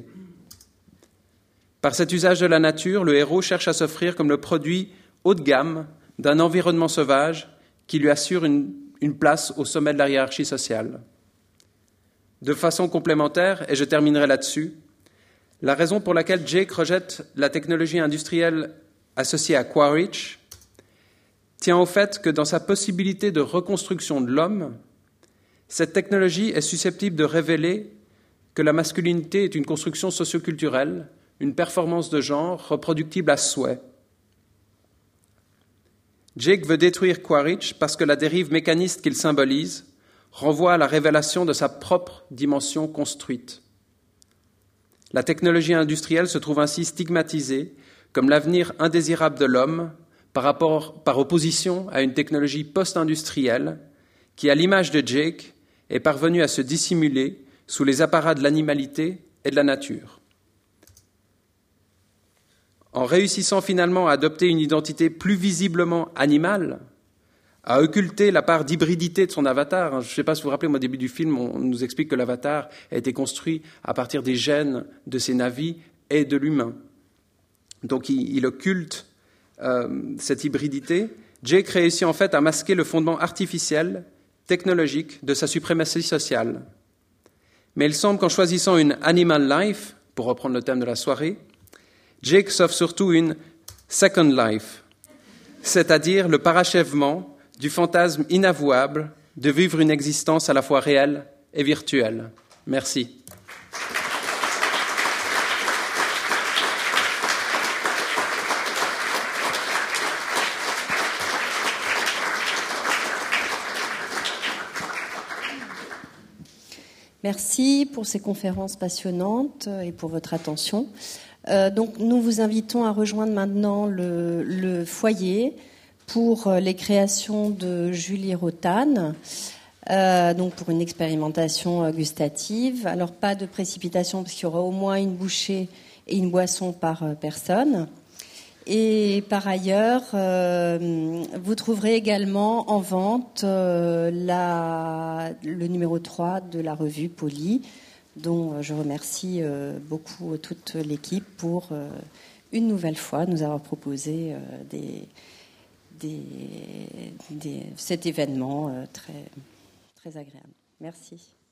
Par cet usage de la nature, le héros cherche à s'offrir comme le produit haut de gamme d'un environnement sauvage qui lui assure une, une place au sommet de la hiérarchie sociale. De façon complémentaire, et je terminerai là-dessus, la raison pour laquelle Jake rejette la technologie industrielle associée à Quaritch tient au fait que dans sa possibilité de reconstruction de l'homme, cette technologie est susceptible de révéler que la masculinité est une construction socioculturelle, une performance de genre reproductible à souhait. Jake veut détruire Quaritch parce que la dérive mécaniste qu'il symbolise renvoie à la révélation de sa propre dimension construite. La technologie industrielle se trouve ainsi stigmatisée comme l'avenir indésirable de l'homme par, rapport, par opposition à une technologie post-industrielle qui, à l'image de Jake, est parvenue à se dissimuler sous les apparats de l'animalité et de la nature. En réussissant finalement à adopter une identité plus visiblement animale, à occulter la part d'hybridité de son avatar. Je ne sais pas si vous vous rappelez, au début du film, on nous explique que l'avatar a été construit à partir des gènes de ses navis et de l'humain. Donc il, il occulte euh, cette hybridité. Jake réussit en fait à masquer le fondement artificiel, technologique de sa suprématie sociale. Mais il semble qu'en choisissant une animal life, pour reprendre le thème de la soirée, Jake s'offre surtout une second life, c'est-à-dire le parachèvement du fantasme inavouable de vivre une existence à la fois réelle et virtuelle. Merci. Merci pour ces conférences passionnantes et pour votre attention. Euh, donc, nous vous invitons à rejoindre maintenant le, le foyer pour les créations de Julie Rotan, euh, donc pour une expérimentation gustative. Alors, pas de précipitation, parce qu'il y aura au moins une bouchée et une boisson par personne. Et par ailleurs, euh, vous trouverez également en vente euh, la, le numéro trois de la revue Poly, dont je remercie euh, beaucoup toute l'équipe pour, euh, une nouvelle fois, nous avoir proposé euh, des... des, des, cet événement très, très agréable. Merci.